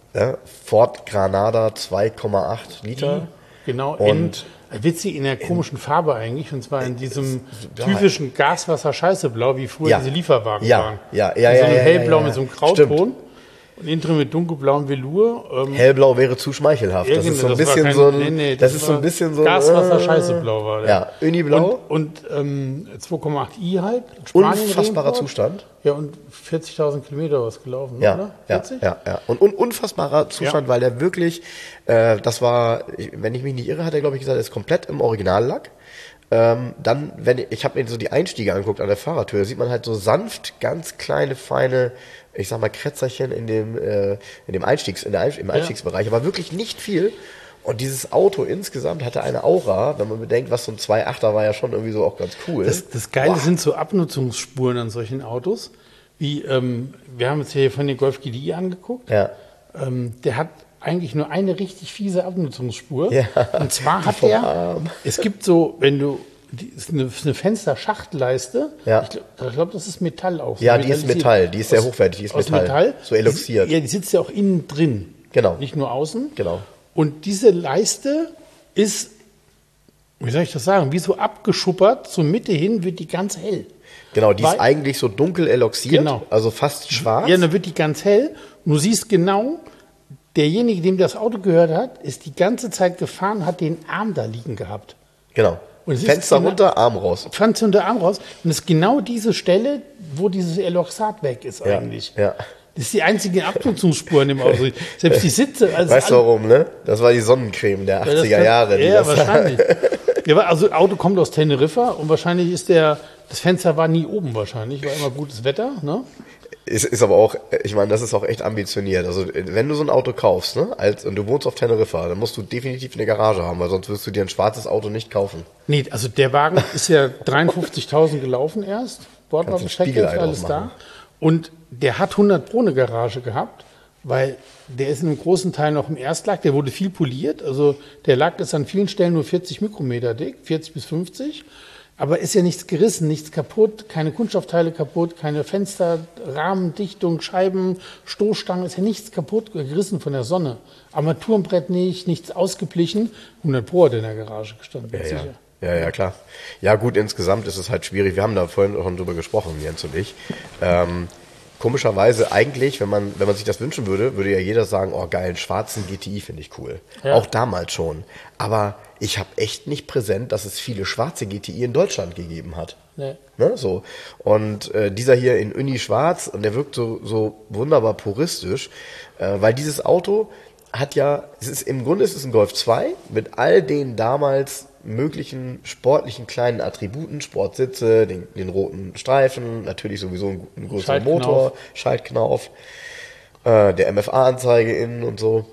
Ford Granada 2,8 Liter. Genau, Und witzig in der komischen Farbe eigentlich, und zwar in diesem typischen Gaswasser-Scheiße-Blau, wie früher diese Lieferwagen waren. Ja, so einem hellblau mit so einem Krautton. Stimmt. Und innen drin mit dunkelblauem Velour. Hellblau wäre zu schmeichelhaft. Das ist so ein bisschen so ein, das ist so ein bisschen so Gaswasser-Scheiße-Blau war der. Ja, Uniblau. Und 2,8i halt. Unfassbarer Zustand. Ja, und 40.000 Kilometer was gelaufen, ja, oder? 40? Ja. Und unfassbarer Zustand, weil der wirklich, das war, wenn ich mich nicht irre, hat er, glaube ich, gesagt, er ist komplett im Originallack. Dann, ich habe mir so die Einstiege angeguckt an der Fahrertür, da sieht man halt so sanft, ganz kleine, feine, ich sag mal, Krätzerchen im Einstiegsbereich, aber wirklich nicht viel. Und dieses Auto insgesamt hatte eine Aura, wenn man bedenkt, was so ein 2.8er war ja schon irgendwie so auch ganz cool. Das Geile sind so Abnutzungsspuren an solchen Autos. Wie, wir haben uns hier von den Golf GTI angeguckt. Ja. Der hat eigentlich nur eine richtig fiese Abnutzungsspur. Ja, und zwar hat er, es gibt so, wenn du, ist eine Fensterschachtleiste. Ja. Ich glaube, das ist Metall auch. Ja, die ist Metall, die ist sehr hochwertig, die ist Metall. So eloxiert. Die sitzt ja auch innen drin. Genau. Nicht nur außen. Genau. Und diese Leiste ist, wie soll ich das sagen, wie so abgeschuppert, zur Mitte hin wird die ganz hell. Genau, die ist eigentlich so dunkel eloxiert, also fast schwarz. Ja, dann wird die ganz hell. Und du siehst genau, derjenige, dem das Auto gehört hat, ist die ganze Zeit gefahren, hat den Arm da liegen gehabt. Genau. Und Fenster runter, Arm raus. Fenster runter, Arm raus. Und es ist genau diese Stelle, wo dieses Eloxat weg ist eigentlich. Ja. Das ist die einzige Abnutzungsspur in dem Auto. Selbst die Sitze. Also weißt du warum, ne? Das war die Sonnencreme der 80er Jahre. Ja, wahrscheinlich. Ja, also Auto kommt aus Teneriffa und wahrscheinlich ist das Fenster war nie oben wahrscheinlich, war immer gutes Wetter, ne? Ist aber auch, ich meine, das ist auch echt ambitioniert. Also wenn du so ein Auto kaufst, ne, und du wohnst auf Teneriffa, dann musst du definitiv eine Garage haben, weil sonst wirst du dir ein schwarzes Auto nicht kaufen. Nee, also der Wagen ist ja 53.000 gelaufen erst. Dort war Besteck, alles da. Und der hat 100 Pro eine Garage gehabt, weil der ist in einem großen Teil noch im Erstlack, der wurde viel poliert. Also der Lack ist an vielen Stellen nur 40 Mikrometer dick, 40 bis 50. Aber ist ja nichts gerissen, nichts kaputt, keine Kunststoffteile kaputt, keine Fenster, Rahmendichtung, Scheiben, Stoßstangen, ist ja nichts kaputt, gerissen von der Sonne. Armaturenbrett nicht, nichts ausgeblichen. 100 Pro hat in der Garage gestanden, sicher. Ja, klar. Ja gut, insgesamt ist es halt schwierig. Wir haben da vorhin schon drüber gesprochen, Jens und ich. Komischerweise eigentlich, wenn man sich das wünschen würde, würde ja jeder sagen, oh geil, einen schwarzen GTI finde ich cool. Ja. Auch damals schon. Aber ich habe echt nicht präsent, dass es viele schwarze GTI in Deutschland gegeben hat. Nee. Ne, so. Und dieser hier in Uni schwarz, und der wirkt so wunderbar puristisch, weil dieses Auto hat ja, im Grunde ist es ein Golf 2 mit all den damals möglichen sportlichen kleinen Attributen, Sportsitze, den roten Streifen, natürlich sowieso ein größerer Motor, Schaltknauf, der MFA-Anzeige innen und so.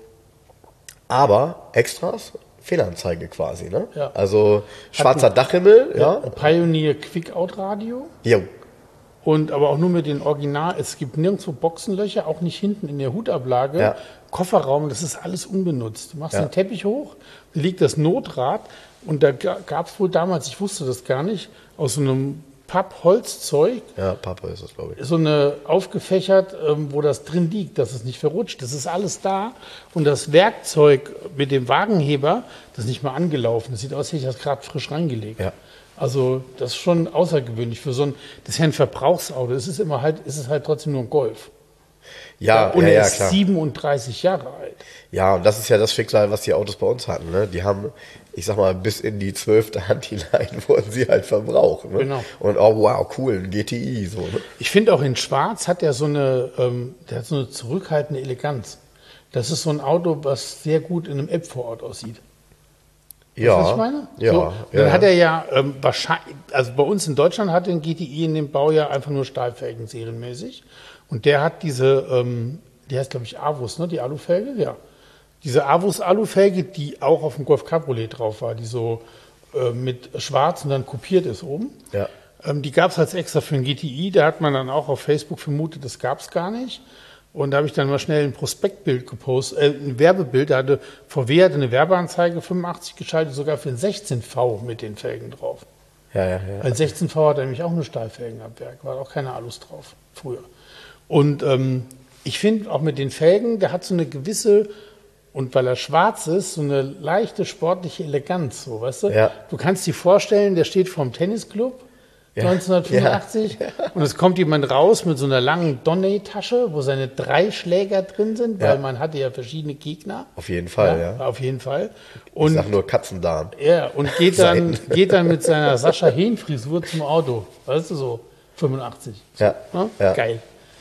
Aber Extras, Fehlanzeige quasi, ne? Ja. Also schwarzer Dachhimmel, ja. Pioneer Quick-Out-Radio. Jo. Und aber auch nur mit den Original. Es gibt nirgendwo Boxenlöcher, auch nicht hinten in der Hutablage. Ja. Kofferraum, das ist alles unbenutzt. Du machst Ja. den Teppich hoch, da liegt das Notrad und da gab es wohl damals, ich wusste das gar nicht, aus so einem Pappholzzeug, Ja, Papa ist das, glaube ich. so eine aufgefächert, wo das drin liegt, dass es nicht verrutscht. Das ist alles da. Und das Werkzeug mit dem Wagenheber, das ist nicht mal angelaufen. Das sieht aus, als hätte ich das gerade frisch reingelegt. Ja. Also das ist schon außergewöhnlich für so ein, das ist ja ein Verbrauchsauto. Es ist halt trotzdem nur ein Golf. Und er ist klar. 37 Jahre alt. Ja, und das ist ja das Schicksal, was die Autos bei uns hatten. Ne? Die haben, ich sag mal, bis in die 12. Hand hinein wurden sie halt verbraucht. Ne? Genau. Und oh wow, cool, ein GTI. So, ne? Ich finde auch in Schwarz hat er der hat so eine zurückhaltende Eleganz. Das ist so ein Auto, was sehr gut in einem App-Vorort aussieht. Ja, Weißt du, was ich meine? ja, So, ja. dann hat er ja wahrscheinlich, also bei uns in Deutschland hat den GTI in dem Baujahr einfach nur Stahlfelgen serienmäßig. Und der hat diese, die heißt glaube ich Avus, ne? Die Alufelge, ja. Diese Avus-Alufelge, die auch auf dem Golf Cabriolet drauf war, die so mit schwarz und dann kopiert ist oben. Ja. Die gab es als extra für den GTI. Da hat man dann auch auf Facebook vermutet, das gab es gar nicht. Und da habe ich dann mal schnell ein Prospektbild gepostet, ein Werbebild. Da hatte VW eine Werbeanzeige 85 geschaltet, sogar für ein 16V mit den Felgen drauf. Ja. Ein 16V hat nämlich auch eine Stahlfelgen ab Werk, war auch keine Alus drauf früher. Und ich finde auch mit den Felgen, der hat so eine gewisse, und weil er schwarz ist, so eine leichte sportliche Eleganz, so, weißt du? Ja. Du kannst dir vorstellen, der steht vorm Tennisclub 1985 und es kommt jemand raus mit so einer langen Donny-Tasche, wo seine 3 Schläger drin sind, weil man hatte ja verschiedene Gegner. Auf jeden Fall, ja. Auf jeden Fall. Ich Und sag nur Katzendarm. ja, und geht dann mit seiner Sascha Hehn-Frisur zum Auto. Weißt du, so 85. Ja. Ne? Ja. Geil.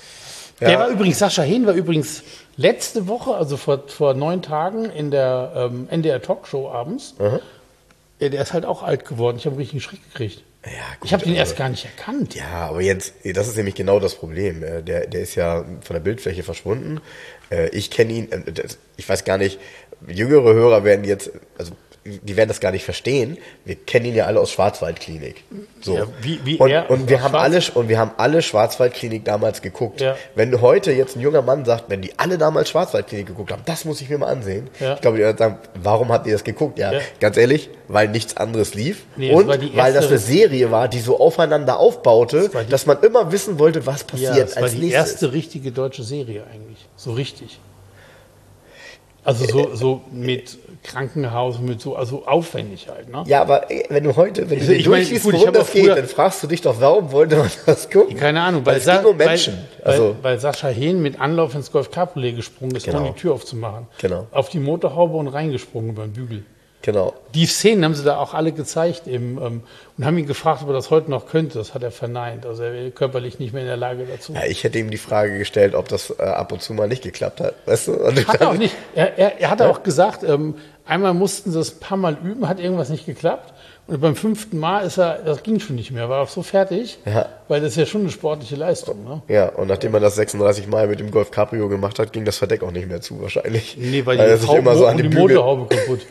Ja. Sascha Hehn war übrigens letzte Woche, also vor 9 Tagen in der NDR Talkshow abends. Ja, der ist halt auch alt geworden. Ich habe einen richtigen Schreck gekriegt. Ja, gut, Ich habe den erst gar nicht erkannt. Ja, aber Jens, das ist nämlich genau das Problem. Der ist ja von der Bildfläche verschwunden. Ich kenne ihn, ich weiß gar nicht, jüngere Hörer werden jetzt, also die werden das gar nicht verstehen. Wir kennen ihn ja alle aus Schwarzwaldklinik. So. Ja, wie und, er und wir aus haben alle Schwarzwaldklinik damals geguckt. Ja. Wenn heute jetzt ein junger Mann sagt, wenn die alle damals Schwarzwaldklinik geguckt haben, das muss ich mir mal ansehen. Ja. Ich glaube, die werden sagen, warum habt ihr das geguckt? Ja, ganz ehrlich, weil nichts anderes lief. Nee, und das war die weil das erste- eine Serie war, die so aufeinander aufbaute, dass man immer wissen wollte, was passiert Ja, das war als die nächstes. erste richtige deutsche Serie eigentlich. So richtig. Also so mit Krankenhaus, also aufwendig halt. Ne? Ja, aber wenn du Ich meine, durchliest, gut, ich worum habe das auch geht, früher- dann fragst du dich doch, warum wollte man das gucken? Keine Ahnung, Weil es ging um Menschen. Weil Sascha Hehn mit Anlauf ins Golf Cabriolet gesprungen ist, Genau. ohne die Tür aufzumachen. Genau. Auf die Motorhaube und reingesprungen über den Bügel. Genau. Die Szenen haben sie da auch alle gezeigt und haben ihn gefragt, ob er das heute noch könnte. Das hat er verneint. Also er wäre körperlich nicht mehr in der Lage dazu. Ja, ich hätte ihm die Frage gestellt, ob das ab und zu mal nicht geklappt hat. Weißt du? Und Hat er auch nicht. Er hat auch gesagt, einmal mussten sie es ein paar Mal üben, hat irgendwas nicht geklappt. Und beim 5. Mal das ging schon nicht mehr, war auch so fertig, Ja. weil das ist ja schon eine sportliche Leistung. Ne? Ja, und nachdem man das 36 Mal mit dem Golf Cabrio gemacht hat, ging das Verdeck auch nicht mehr zu wahrscheinlich. Nee, weil er die, sich immer so an die den Bügel... Motorhaube kaputt.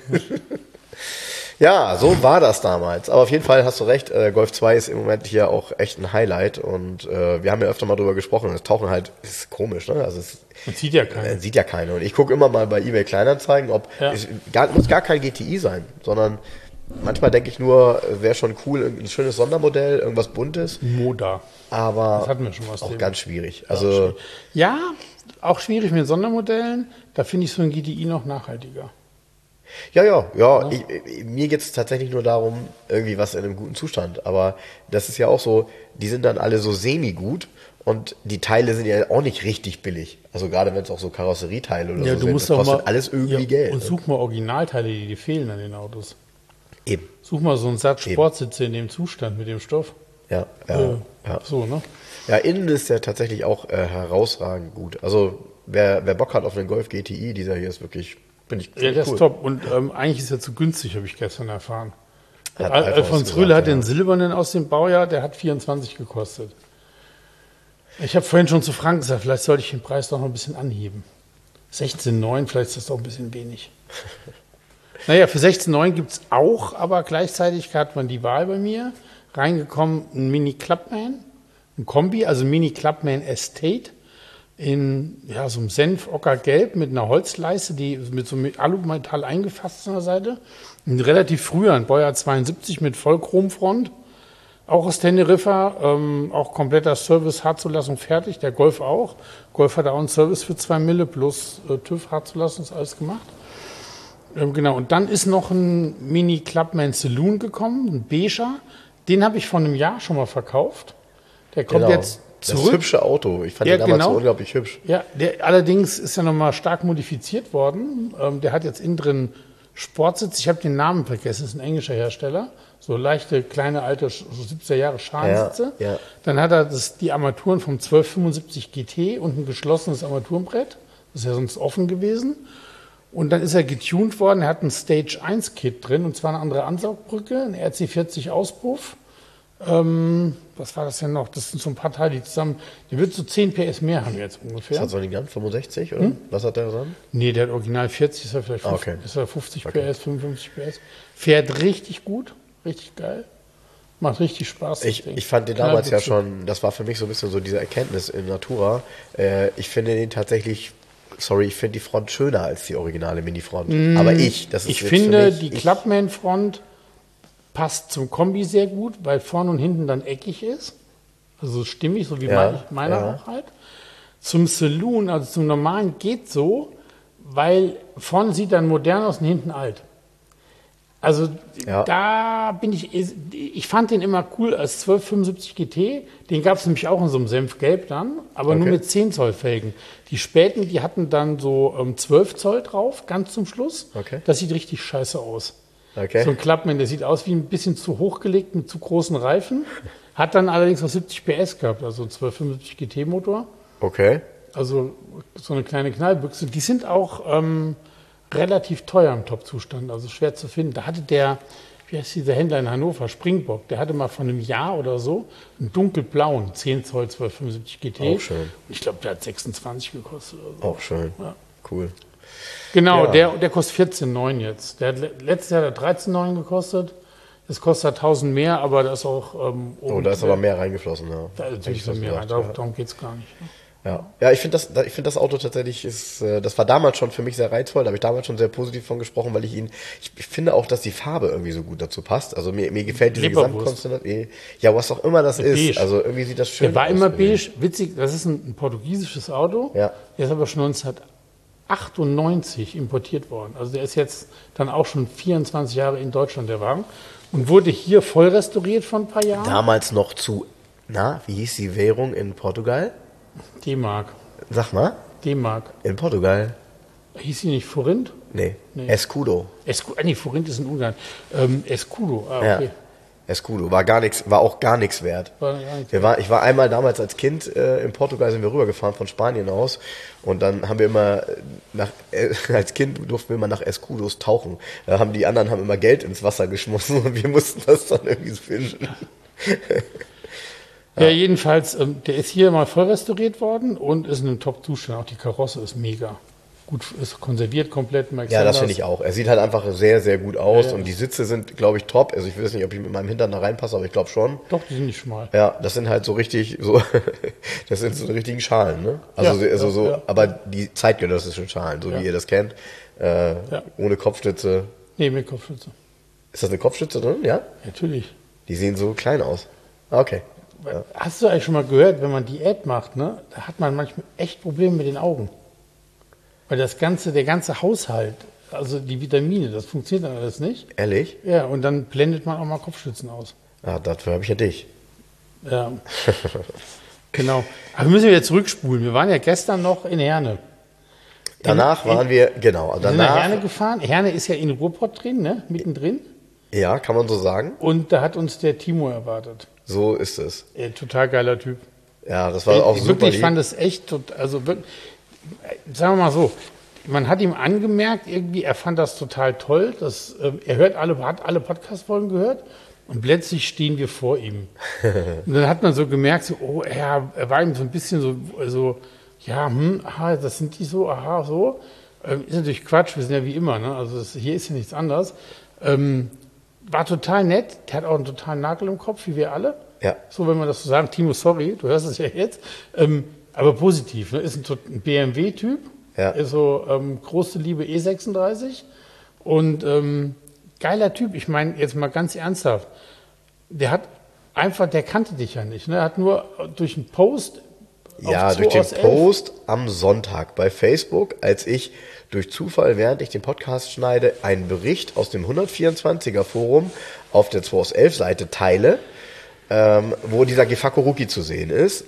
Ja, so war das damals. Aber auf jeden Fall hast du recht, Golf 2 ist im Moment hier auch echt ein Highlight. Und wir haben ja öfter mal drüber gesprochen. Es tauchen halt, ist komisch, ne? Also Man sieht ja keinen. sieht ja keiner. Und ich gucke immer mal bei eBay Kleinanzeigen, muss gar kein GTI sein, sondern manchmal denke ich nur, wäre schon cool, ein schönes Sondermodell, irgendwas Buntes. Moda. Aber Das hatten wir schon mal, das auch Thema. ganz schwierig. Also Ja, auch schwierig mit Sondermodellen. Da finde ich so ein GTI noch nachhaltiger. ja. Mir geht es tatsächlich nur darum, irgendwie was in einem guten Zustand. Aber das ist ja auch so, die sind dann alle so semi-gut und die Teile sind ja auch nicht richtig billig. Also gerade wenn es auch so Karosserieteile oder Ja, so du sind, musst das doch kostet mal alles irgendwie Geld. Und Ne? such mal Originalteile, die dir fehlen an den Autos. Eben, Such mal so einen Satz Sportsitze in dem Zustand mit dem Stoff. ja. So, ne? Ja, innen ist der tatsächlich auch herausragend gut. Also wer Bock hat auf einen Golf GTI, dieser hier ist wirklich, finde ich Ja, der cool. ist top. Und eigentlich ist er zu günstig, habe ich gestern erfahren. Hat Alfons gesagt, Rühle hat ja. den silbernen aus dem Baujahr, der hat 24 gekostet. Ich habe vorhin schon zu Frank gesagt, vielleicht sollte ich den Preis doch noch ein bisschen anheben. 16,9, vielleicht ist das doch ein bisschen wenig. Naja, für 16,9 gibt es auch, aber gleichzeitig hat man die Wahl bei mir. Reingekommen ein Mini Clubman, ein Kombi, also Mini Clubman Estate in so einem Senf-Ockergelb mit einer Holzleiste, die mit so einem Alumetall eingefasst an der Seite. Ein relativ früher, ein Baujahr 72 mit Vollchromfront. Auch aus Teneriffa, auch kompletter Service, Hartzulassung fertig. Der Golf auch. Golf hat auch einen Service für 2 Mille plus TÜV, Hartzulassung, ist alles gemacht. Genau, und dann ist noch ein Mini Clubman Saloon gekommen, ein Beiger. Den habe ich vor einem Jahr schon mal verkauft. Der kommt jetzt zurück. Das hübsche Auto. Ich fand den damals so unglaublich hübsch. Ja, der allerdings ist ja nochmal stark modifiziert worden. Der hat jetzt innen drin Sportsitz. Ich habe den Namen vergessen. Das ist ein englischer Hersteller. So leichte, kleine, alte, so 70er Jahre Schalensitze. Ja. Dann hat er die Armaturen vom 1275 GT und ein geschlossenes Armaturenbrett. Das ist ja sonst offen gewesen. Und dann ist er getuned worden. Er hat ein Stage 1 Kit drin, und zwar eine andere Ansaugbrücke, ein RC40 Auspuff. Was war das denn noch? Das sind so ein paar Teile, die zusammen. Der wird so 10 PS mehr haben wir jetzt ungefähr. Was hat so den 65 oder? Was hat der dran? Nee, der hat original 40, ist er vielleicht 50, ist er 50 PS, 55 PS. Fährt richtig gut, richtig geil. Macht richtig Spaß. Ich fand den damals ja schon, das war für mich so ein bisschen so diese Erkenntnis in Natura. Ich finde den tatsächlich, ich finde die Front schöner als die originale Mini-Front. Aber ich finde, die Clubman-Front passt zum Kombi sehr gut, weil vorne und hinten dann eckig ist. Also stimmig, so wie meiner auch halt. Zum Saloon, also zum normalen, geht so, weil vorne sieht dann modern aus und hinten alt. Also da bin ich fand den immer cool als 1275 GT. Den gab es nämlich auch in so einem Senfgelb dann, aber nur mit 10 Zoll Felgen. Die späten, die hatten dann so 12 Zoll drauf, ganz zum Schluss. Das sieht richtig scheiße aus. So ein Clubman, der sieht aus wie ein bisschen zu hochgelegt mit zu großen Reifen. Hat dann allerdings noch 70 PS gehabt, also 1275 GT-Motor. Also so eine kleine Knallbüchse. Die sind auch relativ teuer im Top-Zustand, also schwer zu finden. Da hatte wie heißt dieser Händler in Hannover, Springbock, der hatte mal vor einem Jahr oder so einen dunkelblauen 10 Zoll 1275 GT. Auch schön. Und ich glaube, der hat 26 gekostet oder so. Auch schön. Ja. Cool. Genau, der kostet 14,9 jetzt. Der hat letztes Jahr 13,9 gekostet. Das kostet 1000 mehr, aber da ist auch... da ist aber mehr reingeflossen. Ja. Da ist natürlich mehr rein, darum geht es gar nicht. Ne? Ja, ich finde das Auto tatsächlich das war damals schon für mich sehr reizvoll, da habe ich damals schon sehr positiv von gesprochen, weil ich finde auch, dass die Farbe irgendwie so gut dazu passt. Also mir gefällt diese Gesamtkonstellation. Ja, was auch immer das ist. Beige. Also irgendwie sieht das schön aus. Der war immer beige, witzig, das ist ein portugiesisches Auto. Ja. Der ist aber schon 1998 importiert worden. Also der ist jetzt dann auch schon 24 Jahre in Deutschland, der Wagen. Und wurde hier voll restauriert vor ein paar Jahren. Damals noch wie hieß die Währung in Portugal? D-Mark. Sag mal. D-Mark. In Portugal. Hieß die nicht Forint? Nee. Escudo. Nee, Forint ist in Ungarn. Escudo, okay. Ja. Escudo, war auch gar nichts wert. Ich war einmal damals als Kind in Portugal, sind wir rübergefahren von Spanien aus, und dann haben wir immer als Kind durften wir immer nach Escudos tauchen. Die anderen haben immer Geld ins Wasser geschmissen und wir mussten das dann irgendwie fischen. Ja, jedenfalls, der ist hier mal voll restauriert worden und ist in einem Top-Zustand. Auch die Karosse ist mega. Gut, ist konserviert komplett. Ja, das finde ich auch. Er sieht halt einfach sehr, sehr gut aus, und die Sitze sind, glaube ich, top. Also ich weiß nicht, ob ich mit meinem Hintern da reinpasse, aber ich glaube schon. Doch, die sind nicht schmal. Ja, das sind halt das sind so richtigen Schalen, ne? Also aber die zeitgenössischen Schalen, so wie ihr das kennt. Ohne Kopfstütze. Nee, mit Kopfstütze. Ist das eine Kopfstütze drin? Ja? Natürlich. Die sehen so klein aus. Okay. Ja. Hast du eigentlich schon mal gehört, wenn man Diät macht, ne, da hat man manchmal echt Probleme mit den Augen. Weil der ganze Haushalt, also die Vitamine, das funktioniert dann alles nicht. Ehrlich? Ja, und dann blendet man auch mal Kopfstützen aus. Ja, dafür habe ich ja dich. Ja. Genau. Aber wir müssen wieder zurückspulen. Wir waren ja gestern noch in Herne. Danach waren wir, genau. Wir sind nach Herne gefahren. Herne ist ja in Ruhrpott drin, ne? Mittendrin. Ja, kann man so sagen. Und da hat uns der Timo erwartet. So ist es. Total geiler Typ. Ja, das war auch super. Wirklich, ich fand es echt, also wirklich, sagen wir mal so, man hat ihm angemerkt, irgendwie, er fand das total toll, dass er hat alle Podcast-Folgen gehört, und plötzlich stehen wir vor ihm. Und dann hat man so gemerkt, so, er war ihm so ein bisschen so das sind die so, so. Ist natürlich Quatsch, wir sind ja wie immer, ne? Also hier ist ja nichts anderes. War total nett, der hat auch einen totalen Nagel im Kopf, wie wir alle. Ja. So, wenn man das so sagen. Timo, sorry, du hörst es ja jetzt. Aber positiv, ne? Ist ein BMW-Typ. Ja. Ist so große Liebe E36. Und geiler Typ. Ich meine, jetzt mal ganz ernsthaft. Der kannte dich ja nicht. Ne? Er hat nur durch einen Post. Ja, durch den Post am Sonntag bei Facebook, als ich durch Zufall, während ich den Podcast schneide, einen Bericht aus dem 124er Forum auf der 2 aus 11 Seite teile, wo dieser Gefakuruki zu sehen ist,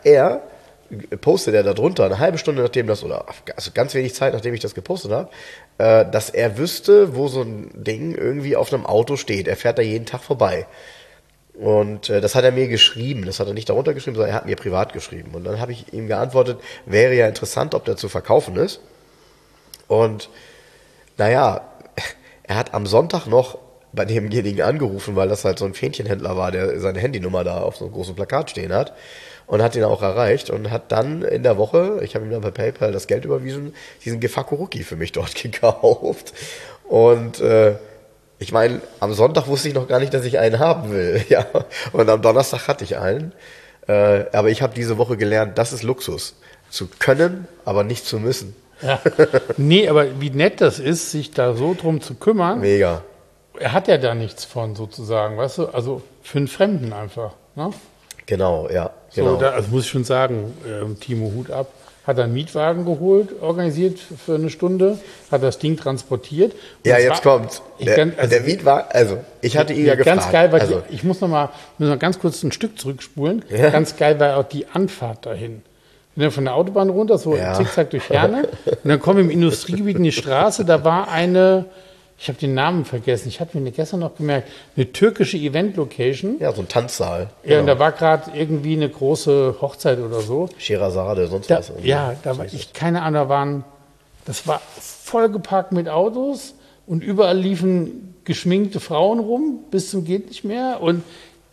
postet er da drunter, eine halbe Stunde nachdem also ganz wenig Zeit, nachdem ich das gepostet habe, dass er wüsste, wo so ein Ding irgendwie auf einem Auto steht. Er fährt da jeden Tag vorbei. Und das hat er mir geschrieben, das hat er nicht darunter geschrieben, sondern er hat mir privat geschrieben. Und dann habe ich ihm geantwortet, wäre ja interessant, ob der zu verkaufen ist. Und naja, er hat am Sonntag noch bei demjenigen angerufen, weil das halt so ein Fähnchenhändler war, der seine Handynummer da auf so einem großen Plakat stehen hat. Und hat ihn auch erreicht und hat dann in der Woche, ich habe ihm dann per PayPal das Geld überwiesen, diesen Gefakuruki für mich dort gekauft. Und ich meine, am Sonntag wusste ich noch gar nicht, dass ich einen haben will. Ja. Und am Donnerstag hatte ich einen. Aber ich habe diese Woche gelernt, das ist Luxus. Zu können, aber nicht zu müssen. Ja. Nee, aber wie nett das ist, sich da so drum zu kümmern. Mega. Er hat ja da nichts von, sozusagen, weißt du? Also für einen Fremden einfach. Ne? Genau, ja. So, Genau. also muss ich schon sagen, Timo, Hut ab. Hat einen Mietwagen geholt, organisiert für eine Stunde, hat das Ding transportiert. Und Ja, jetzt kommt. der Mietwagen, ich hatte ihn ja gefragt. Ganz geil, weil ich muss noch mal ganz kurz ein Stück zurückspulen. Ja. Ganz geil war auch die Anfahrt dahin. Bin dann von der Autobahn runter, so zickzack durch Herne. Und dann kommen wir im Industriegebiet in die Straße, da war ich habe den Namen vergessen, ich habe mir gestern noch gemerkt, eine türkische Event-Location. Ja, so ein Tanzsaal. Ja, und da war gerade irgendwie eine große Hochzeit oder so. Scheherazade, sonst was. Ja, da war keine Ahnung, das war vollgepackt mit Autos und überall liefen geschminkte Frauen rum, bis zum geht nicht mehr. Und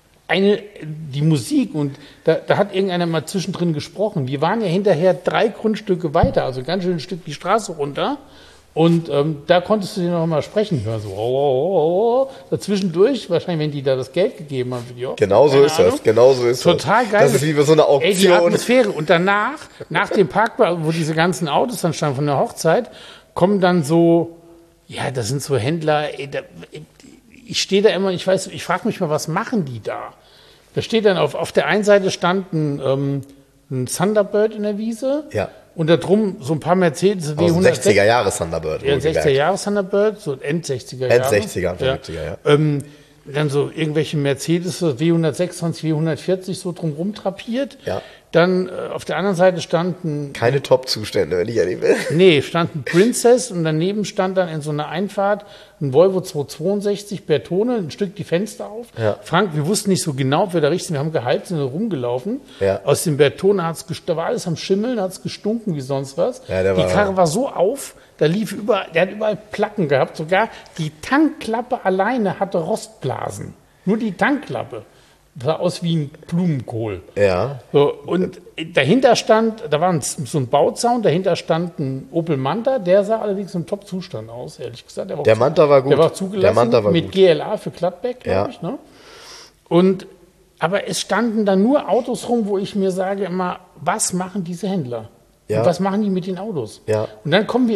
die Musik, und da hat irgendeiner mal zwischendrin gesprochen. Wir waren ja hinterher 3 Grundstücke weiter, also ganz schön ein Stück die Straße runter. Und da konntest du den noch mal sprechen hören, so dazwischendurch, wahrscheinlich, wenn die da das Geld gegeben haben für die Hochzeit. Genau so ist das, genau so ist das. Total geil. Das ist wie bei so einer Auktion. Ey, die Atmosphäre. Und danach, nach dem Parkplatz, wo diese ganzen Autos dann standen von der Hochzeit, kommen dann so, ja, das sind so Händler, ich stehe da immer, ich frage mich mal, was machen die da? Da steht dann auf der einen Seite stand ein Thunderbird in der Wiese. Ja. Und da drum so ein paar Mercedes W160. 60er Jahre Thunderbird. Ja, 60er Jahre Thunderbird, so End-60er Jahre. End-60er, ja. Dann so irgendwelche Mercedes W126, W140 so drumrum drapiert. Ja. Dann auf der anderen Seite standen... Keine Top-Zustände, wenn ich ehrlich bin. Nee, stand ein Princess und daneben stand dann in so einer Einfahrt ein Volvo 262 Bertone, ein Stück die Fenster auf. Ja. Frank, wir wussten nicht so genau, ob wir da richtig sind. Wir haben gehalten, sind rumgelaufen. Ja. Aus dem Bertone da war alles am Schimmeln, hat es gestunken wie sonst was. Ja, die Karre war so auf, der hat überall Placken gehabt. Sogar die Tankklappe alleine hatte Rostblasen. Nur die Tankklappe. Sah aus wie ein Blumenkohl. Ja. So, und dahinter da war so ein Bauzaun, dahinter stand ein Opel Manta, der sah allerdings im Top-Zustand aus, ehrlich gesagt. Der Manta war gut. Der war zugelassen mit GLA für Gladbeck, glaube ich. Ne? Aber es standen da nur Autos rum, wo ich mir sage immer, was machen diese Händler? Ja. Und was machen die mit den Autos? Ja. Und dann kommen wir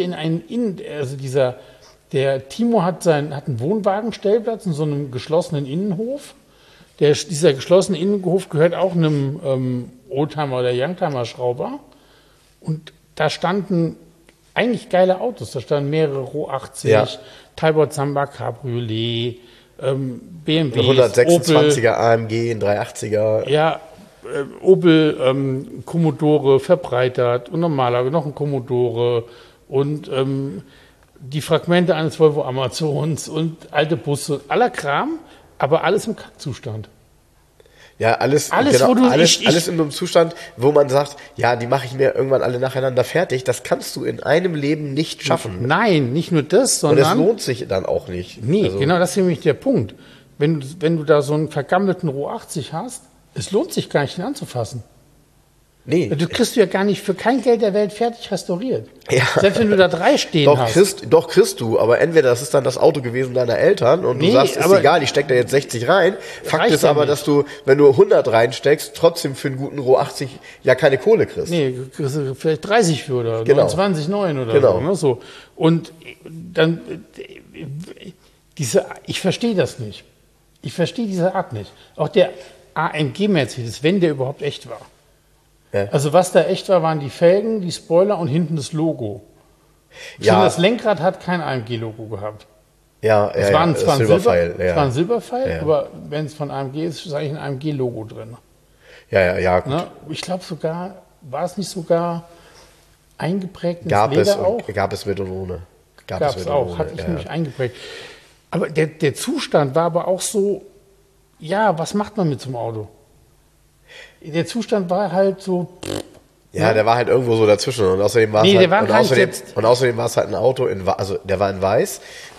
der Timo hat einen Wohnwagenstellplatz in so einem geschlossenen Innenhof. Dieser geschlossene Innenhof gehört auch einem Oldtimer oder Youngtimer-Schrauber. Und da standen eigentlich geile Autos. Da standen mehrere Ro 80, Talbot Samba Cabriolet, BMW, 126er AMG, ein 380er. Ja, Opel Commodore verbreitert und normaler noch ein Commodore und die Fragmente eines Volvo Amazons und alte Busse, aller Kram. Aber alles im Kackzustand. Ja, alles in einem Zustand, wo man sagt, ja, die mache ich mir irgendwann alle nacheinander fertig. Das kannst du in einem Leben nicht schaffen. Nein, nicht nur das, sondern... Und es lohnt sich dann auch nicht. Nee, genau, das ist nämlich der Punkt. Wenn du da so einen vergammelten Ro 80 hast, es lohnt sich gar nicht, ihn anzufassen. Nee. Du kriegst du ja gar nicht für kein Geld der Welt fertig restauriert. Ja. Selbst wenn du da 3 stehen hast. Kriegst du, aber entweder das ist dann das Auto gewesen deiner Eltern und du sagst, ist egal, ich steck da jetzt 60 rein. Fakt ist aber, dass du, wenn du 100 reinsteckst, trotzdem für einen guten Roh 80 ja keine Kohle kriegst. Nee, kriegst du vielleicht 30 für oder Genau. 29,9 oder Genau. so, ne? So. Und dann, ich verstehe das nicht. Ich verstehe diese Art nicht. Auch der AMG Mercedes, wenn der überhaupt echt war. Ja. Also was da echt war, waren die Felgen, die Spoiler und hinten das Logo. Ja. Das Lenkrad hat kein AMG-Logo gehabt. Ja, Es war ein Silberpfeil. Es war ein Silberpfeil, Ja. aber wenn es von AMG ist, ist eigentlich ein AMG-Logo drin. Ja, gut. Ne? Ich glaube sogar, war es nicht sogar eingeprägt ins Gab Leder auch? Gab es mit und ohne. Gab es auch, hatte ich nämlich eingeprägt. Aber der Zustand war aber auch so, ja, was macht man mit so einem Auto? Der Zustand war halt so, Ja, der war halt irgendwo so dazwischen und außerdem war Nee, es der war halt, gar nicht jetzt- und außerdem war es halt ein Auto also der war in weiß,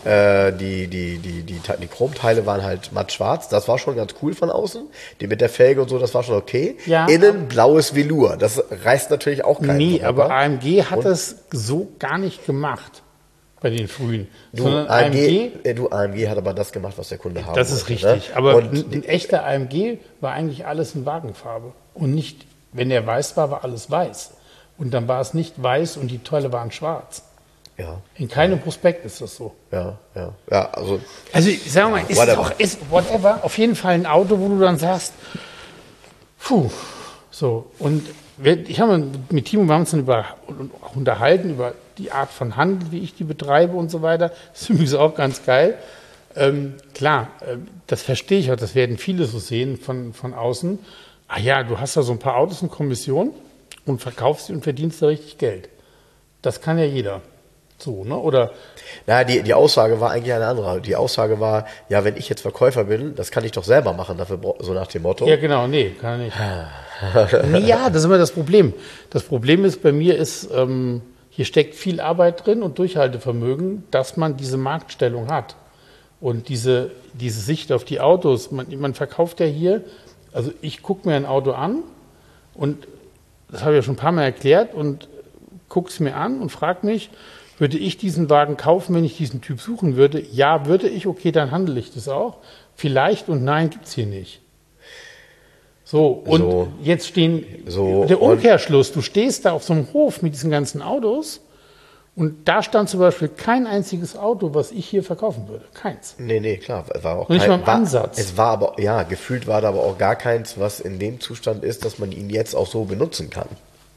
die Chromteile waren halt matt schwarz, das war schon ganz cool von außen, die mit der Felge und so, das war schon okay. Ja. Innen blaues Velour, das reißt natürlich auch keinen. nee, Kopf, aber oder? AMG hat das so gar nicht gemacht bei den frühen. Sondern AMG hat aber das gemacht, was der Kunde haben das ist wollte, richtig. ne? Aber Und ein echter AMG war eigentlich alles in Wagenfarbe. Und nicht, wenn er weiß war, war alles weiß. Und dann war es nicht weiß und die Teile waren schwarz. ja, In keinem Prospekt ist das so. ja, also Also ich sag mal, whatever. ist whatever, auf jeden Fall ein Auto, wo du dann sagst, puh, so. Und ich habe mit Timo, wir haben uns dann unterhalten über die Art von Handel, wie ich die betreibe und so weiter. Das ist übrigens auch ganz geil. Klar, das verstehe ich auch, das werden viele so sehen von außen. Ah ja, du hast da so ein paar Autos in Kommission und verkaufst sie und verdienst da richtig Geld. Das kann ja jeder. So, ne? Oder Na, die Aussage war eigentlich eine andere. Die Aussage war, ja, wenn ich jetzt Verkäufer bin, das kann ich doch selber machen, dafür so nach dem Motto. ja, genau, nee, kann er nicht. Nee, ja, das ist immer das Problem. Das Problem ist, bei mir ist, hier steckt viel Arbeit drin und Durchhaltevermögen, dass man diese Marktstellung hat. Und diese Sicht auf die Autos, man verkauft ja hier, also ich gucke mir ein Auto an und das habe ich ja schon ein paar Mal erklärt und gucke es mir an und frage mich, würde ich diesen Wagen kaufen, wenn ich diesen Typ suchen würde? Ja, würde ich, okay, dann handle ich das auch. Vielleicht und nein gibt's hier nicht. So, und jetzt der Umkehrschluss, du stehst da auf so einem Hof mit diesen ganzen Autos und da stand zum Beispiel kein einziges Auto, was ich hier verkaufen würde. Keins. Nee, klar. War auch Nicht mal im Ansatz. Es war aber, ja, gefühlt war da aber auch gar keins, was in dem Zustand ist, dass man ihn jetzt auch so benutzen kann.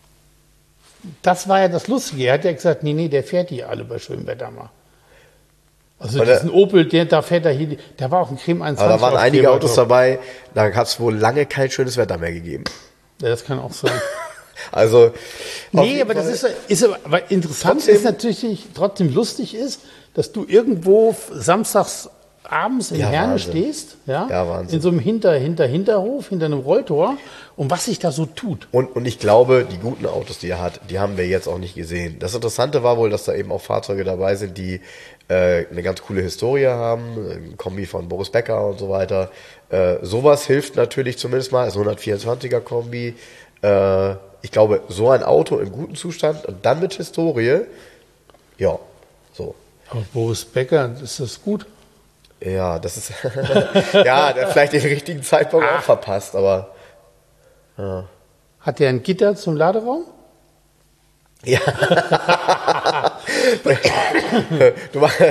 Das war ja das Lustige. Er hat ja gesagt, nee, der fährt die alle bei schönem Wetter mal. Also Oder- diesen Opel, da fährt er hier, da war auch ein Creme 21. Aber da waren einige Aufkleber Autos drauf. dabei, da hat es wohl lange kein schönes Wetter mehr gegeben. Ja, das kann auch sein. Also. auf Nee, jeden aber das Fall- ist aber interessant Trotzdem- ist natürlich, trotzdem lustig ist, dass du irgendwo samstags abends in Ja, Herne Wahnsinn. stehst, ja, Ja, Wahnsinn. in so einem Hinterhof, hinter einem Rolltor und was sich da so tut. Und ich glaube, die guten Autos, die er hat, die haben wir jetzt auch nicht gesehen. Das Interessante war wohl, dass da eben auch Fahrzeuge dabei sind, die eine ganz coole Historie haben, ein Kombi von Boris Becker und so weiter. Sowas hilft natürlich zumindest mal, also 124er Kombi. Ich glaube, so ein Auto im guten Zustand und dann mit Historie, ja, so. Aber Boris Becker, ist das gut? Ja, das ist, ja, der hat vielleicht den richtigen Zeitpunkt auch verpasst, aber Hat der ein Gitter zum Laderaum? ja. du, meinst,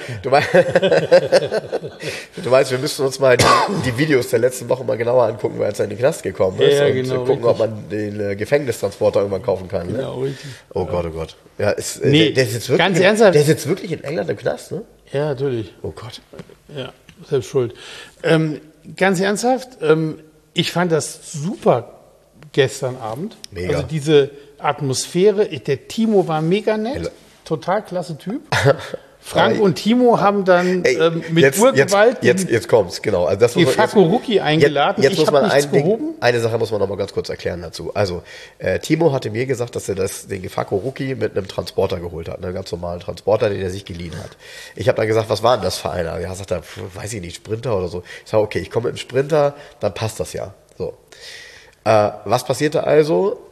du meinst, wir müssten uns mal die Videos der letzten Woche mal genauer angucken, weil er in den Knast gekommen ist Ja, und genau, gucken, ob richtig. man den Gefängnistransporter irgendwann kaufen kann. Ne? Genau, richtig. Oh Gott, oh Gott. Ja, Nee, der sitzt wirklich, ganz ernsthaft. der sitzt wirklich in England im Knast, ne? Ja, natürlich. Oh Gott. Ja, selbst schuld. Ganz ernsthaft, ich fand das super gestern Abend. Mega. Also diese Atmosphäre, der Timo war mega nett, Hello. total klasse Typ. Frank Aber- und Timo haben dann Ey, mit Urgewalt jetzt kommt's, genau. Also das die muss man- Fakuruki eingeladen. Jetzt ich muss habe man nichts gehoben. eine Sache muss man noch mal ganz kurz erklären dazu. Also, Timo hatte mir gesagt, dass er den Gefako Rookie mit einem Transporter geholt hat, einen ganz normalen Transporter, den er sich geliehen hat. Ich habe dann gesagt, was war denn das für einer? Ja, sagt er, weiß ich nicht, Sprinter oder so. Ich sage, okay, ich komme mit einem Sprinter, dann passt das ja. So. Was passierte also?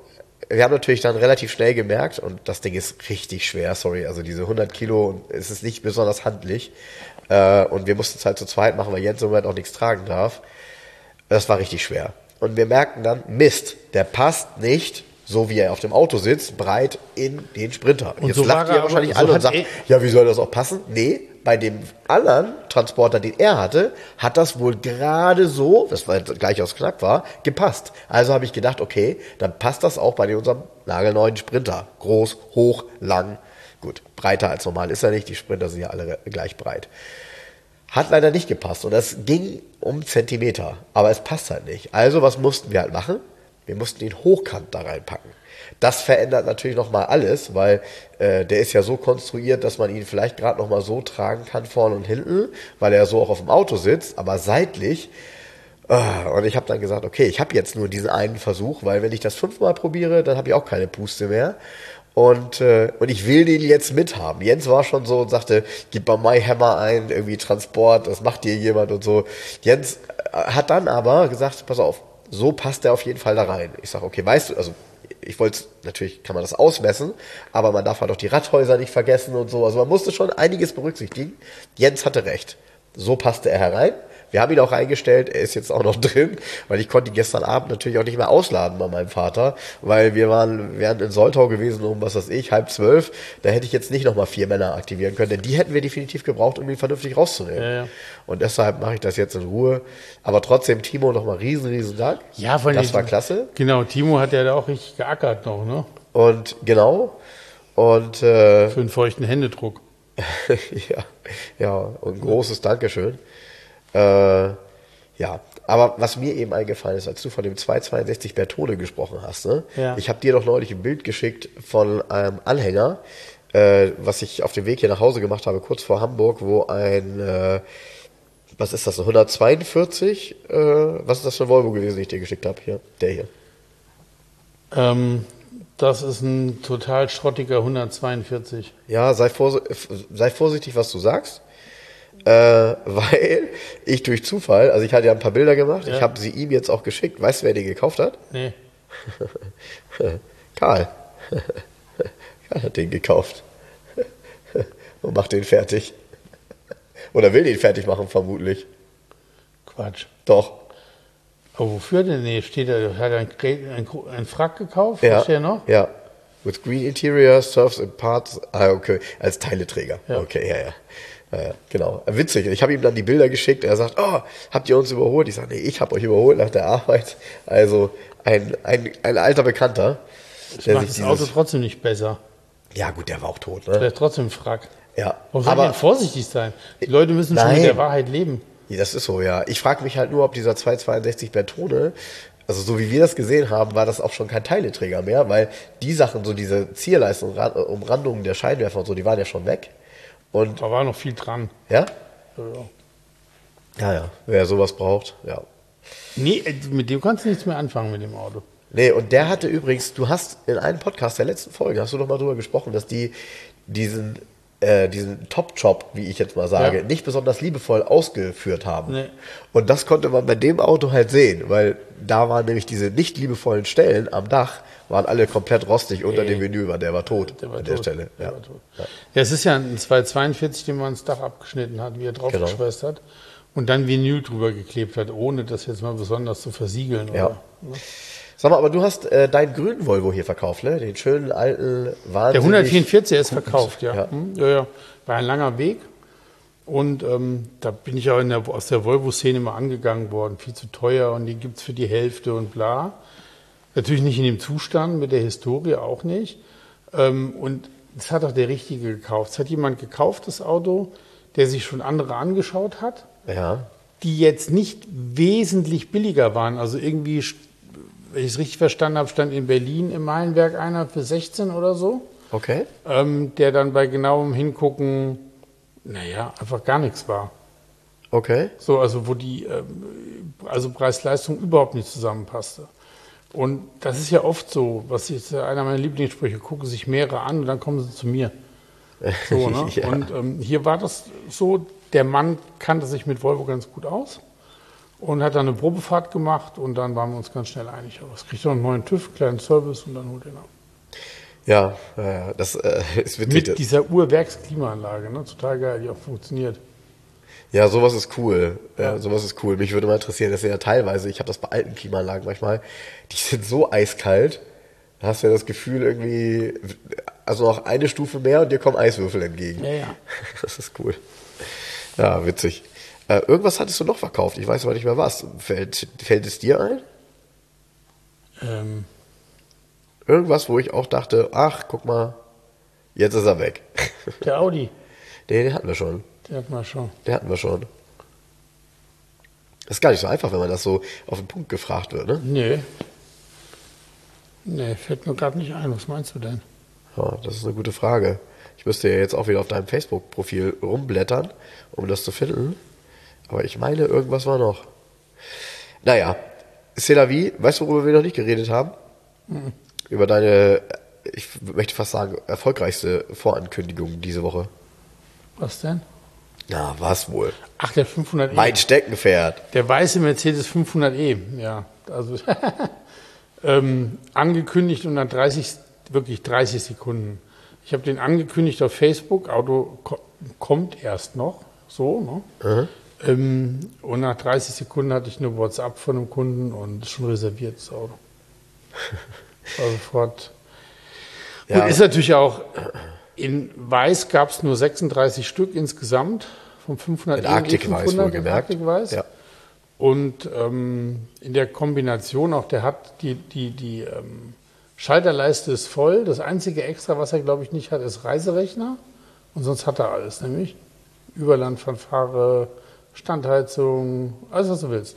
wir haben natürlich dann relativ schnell gemerkt, und das Ding ist richtig schwer, sorry, also diese 100 Kilo, es ist nicht besonders handlich. Und wir mussten es halt zu zweit machen, weil Jens im Moment auch nichts tragen darf. Das war richtig schwer. Und wir merken dann, Mist, der passt nicht, so wie er auf dem Auto sitzt, breit in den Sprinter. Und Jetzt so lacht war ihr er wahrscheinlich aber- so alle und hat sagt, ja, wie soll das auch passen? Nee, bei dem anderen Transporter, den er hatte, hat das wohl gerade so, das war gleich aus Knack war, gepasst. Also habe ich gedacht, okay, dann passt das auch bei unserem nagelneuen Sprinter. Groß, hoch, lang. Gut, breiter als normal ist er nicht, die Sprinter sind ja alle gleich breit. Hat leider nicht gepasst und das ging um Zentimeter, aber es passt halt nicht. Also was mussten wir halt machen? Wir mussten den hochkant da reinpacken. Das verändert natürlich nochmal alles, weil der ist ja so konstruiert, dass man ihn vielleicht gerade nochmal so tragen kann, vorne und hinten, weil er so auch auf dem Auto sitzt, aber seitlich. Und ich habe dann gesagt, okay, ich habe jetzt nur diesen einen Versuch, weil wenn ich das 5-mal probiere, dann habe ich auch keine Puste mehr. Und ich will den jetzt mithaben. Jens war schon so und sagte, gib bei MyHammer ein, irgendwie Transport, das macht dir jemand und so. Jens hat dann aber gesagt, pass auf, so passt der auf jeden Fall da rein. Ich sage, okay, weißt du, also ich wollte, natürlich kann man das ausmessen, aber man darf halt auch die Radhäuser nicht vergessen und so. Also man musste schon einiges berücksichtigen. Jens hatte recht. So passte er herein. Wir haben ihn auch eingestellt, er ist jetzt auch noch drin, weil ich konnte ihn gestern Abend natürlich auch nicht mehr ausladen bei meinem Vater, weil wir wären in Soltau gewesen um, was weiß ich, 11:30. Da hätte ich jetzt nicht nochmal 4 Männer aktivieren können, denn die hätten wir definitiv gebraucht, um ihn vernünftig rauszunehmen. Ja. Und deshalb mache ich das jetzt in Ruhe. Aber trotzdem, Timo, nochmal riesen Dank. Ja, von das war klasse. Genau, Timo hat ja da auch richtig geackert noch, ne? Und genau. Und Für einen feuchten Händedruck. ja, und ein großes Dankeschön. Ja, aber was mir eben eingefallen ist, als du von dem 262 Bertone gesprochen hast, ne? Ja. Ich habe dir doch neulich ein Bild geschickt von einem Anhänger, was ich auf dem Weg hier nach Hause gemacht habe, kurz vor Hamburg, wo ein, was ist das, 142? Was ist das für ein Volvo gewesen, den ich dir geschickt habe? Hier, der hier. Das ist ein total schrottiger 142. Ja, sei vorsichtig, was du sagst. Weil ich durch Zufall, also ich hatte ja ein paar Bilder gemacht, Ja. ich habe sie ihm jetzt auch geschickt. Weißt du, wer den gekauft hat? Nee. Karl. Karl hat den gekauft. Und macht den fertig. Oder will den fertig machen, vermutlich. Quatsch. Doch. Aber wofür denn? Nee, steht da, hat er ein Frack gekauft? Ja. Steht noch? Ja. With green interior, serves in parts. Ah, okay. Als Teileträger. Ja. Okay, ja. Genau. Witzig. Ich habe ihm dann die Bilder geschickt. Er sagt, oh, habt ihr uns überholt? Ich sage, nee, ich habe euch überholt nach der Arbeit. Also ein alter Bekannter. Das macht das Auto trotzdem nicht besser. Ja gut, der war auch tot, Der ne? ist trotzdem ein Frack. Ja. Warum soll man denn vorsichtig sein? Die Leute müssen schon Nein. mit der Wahrheit leben. Ja, das ist so, ja. Ich frage mich halt nur, ob dieser 262 Bertone, also so wie wir das gesehen haben, war das auch schon kein Teileträger mehr, weil die Sachen, so diese Zierleisten, Umrandungen der Scheinwerfer und so, die waren ja schon weg. Und, Da war noch viel dran. ja? Ja. Ja, wer sowas braucht, ja. Nee, mit dem kannst du nichts mehr anfangen mit dem Auto. Nee, und der hatte übrigens, du hast in einem Podcast der letzten Folge, hast du noch mal drüber gesprochen, dass die diesen Top-Job, wie ich jetzt mal sage, Ja. nicht besonders liebevoll ausgeführt haben. Nee. Und das konnte man bei dem Auto halt sehen, weil da waren nämlich diese nicht liebevollen Stellen am Dach, waren alle komplett rostig unter dem Menü, der war tot Der war an der tot. Stelle. Der Ja. war tot. Ja, es ist ja ein 242, den man das Dach abgeschnitten hat, wie er draufgeschweißt hat. Und dann Vinyl drüber geklebt hat, ohne das jetzt mal besonders zu versiegeln. Ja. Oder? Sag mal, aber du hast deinen grünen Volvo hier verkauft, ne? Den schönen alten, Der wahnsinnig... 144 ist verkauft, ja. Ja. Ja. War ein langer Weg. Und da bin ich auch aus der Volvo-Szene mal angegangen worden. Viel zu teuer und den gibt es für die Hälfte und bla. Natürlich nicht in dem Zustand, mit der Historie auch nicht. Und das hat auch der Richtige gekauft. Es hat jemand gekauft, das Auto, der sich schon andere angeschaut hat, Ja, die jetzt nicht wesentlich billiger waren. Also irgendwie, wenn ich es richtig verstanden habe, stand in Berlin im Meilenwerk einer für 16 oder so. okay. Der dann bei genauem Hingucken, einfach gar nichts war. Okay. So, also wo die Preis-Leistung überhaupt nicht zusammenpasste. Und das ist ja oft so, was ist einer meiner Lieblingssprüche, gucken sich mehrere an und dann kommen sie zu mir. So, ne? Ja. Und hier war das so, der Mann kannte sich mit Volvo ganz gut aus Und hat dann eine Probefahrt gemacht und dann waren wir uns ganz schnell einig. Aber es kriegt doch einen neuen TÜV, kleinen Service und dann holt er ihn ab. Ja, das ist witzig. Mit dieser Uhrwerksklimaanlage, ne? Total geil, die auch funktioniert. Ja, sowas ist cool. Ja, sowas ist cool. Mich würde mal interessieren, dass ja teilweise, ich habe das bei alten Klimaanlagen manchmal, die sind so eiskalt, da hast du ja das Gefühl irgendwie, also noch eine Stufe mehr und dir kommen Eiswürfel entgegen. Ja. Das ist cool. Ja, witzig. Irgendwas hattest du noch verkauft, ich weiß aber nicht mehr was. Fällt es dir ein? Irgendwas, wo ich auch dachte, ach, guck mal, jetzt ist er weg. Der Audi. Den hatten wir schon. Den hatten wir schon. Das ist gar nicht so einfach, wenn man das so auf den Punkt gefragt wird, ne? Nee, fällt mir gerade nicht ein. Was meinst du denn? Ja, das ist eine gute Frage. Ich müsste ja jetzt auch wieder auf deinem Facebook-Profil rumblättern, um das zu finden. Aber ich meine, irgendwas war noch. Naja, c'est la vie. Weißt du, worüber wir noch nicht geredet haben? Über deine, ich möchte fast sagen, erfolgreichste Vorankündigung diese Woche. Was denn? Na, was wohl? Ach, der 500e. Mein Steckenpferd. Der weiße Mercedes 500e, ja. Also angekündigt und dann wirklich 30 Sekunden. Ich habe den angekündigt auf Facebook, Auto kommt erst noch, so, ne? Und nach 30 Sekunden hatte ich eine WhatsApp von einem Kunden und ist schon reserviert, das Auto. Also sofort. Ja. Gut, ist natürlich auch, in Weiß gab es nur 36 Stück insgesamt, vom 500 in Arctic Weiß wohlgemerkt. Arctic Weiß. Ja. Und in der Kombination auch, der hat die Schalterleiste ist voll. Das einzige Extra, was er, glaube ich, nicht hat, ist Reiserechner. Und sonst hat er alles, nämlich Überlandfanfare, Standheizung, alles, was du willst.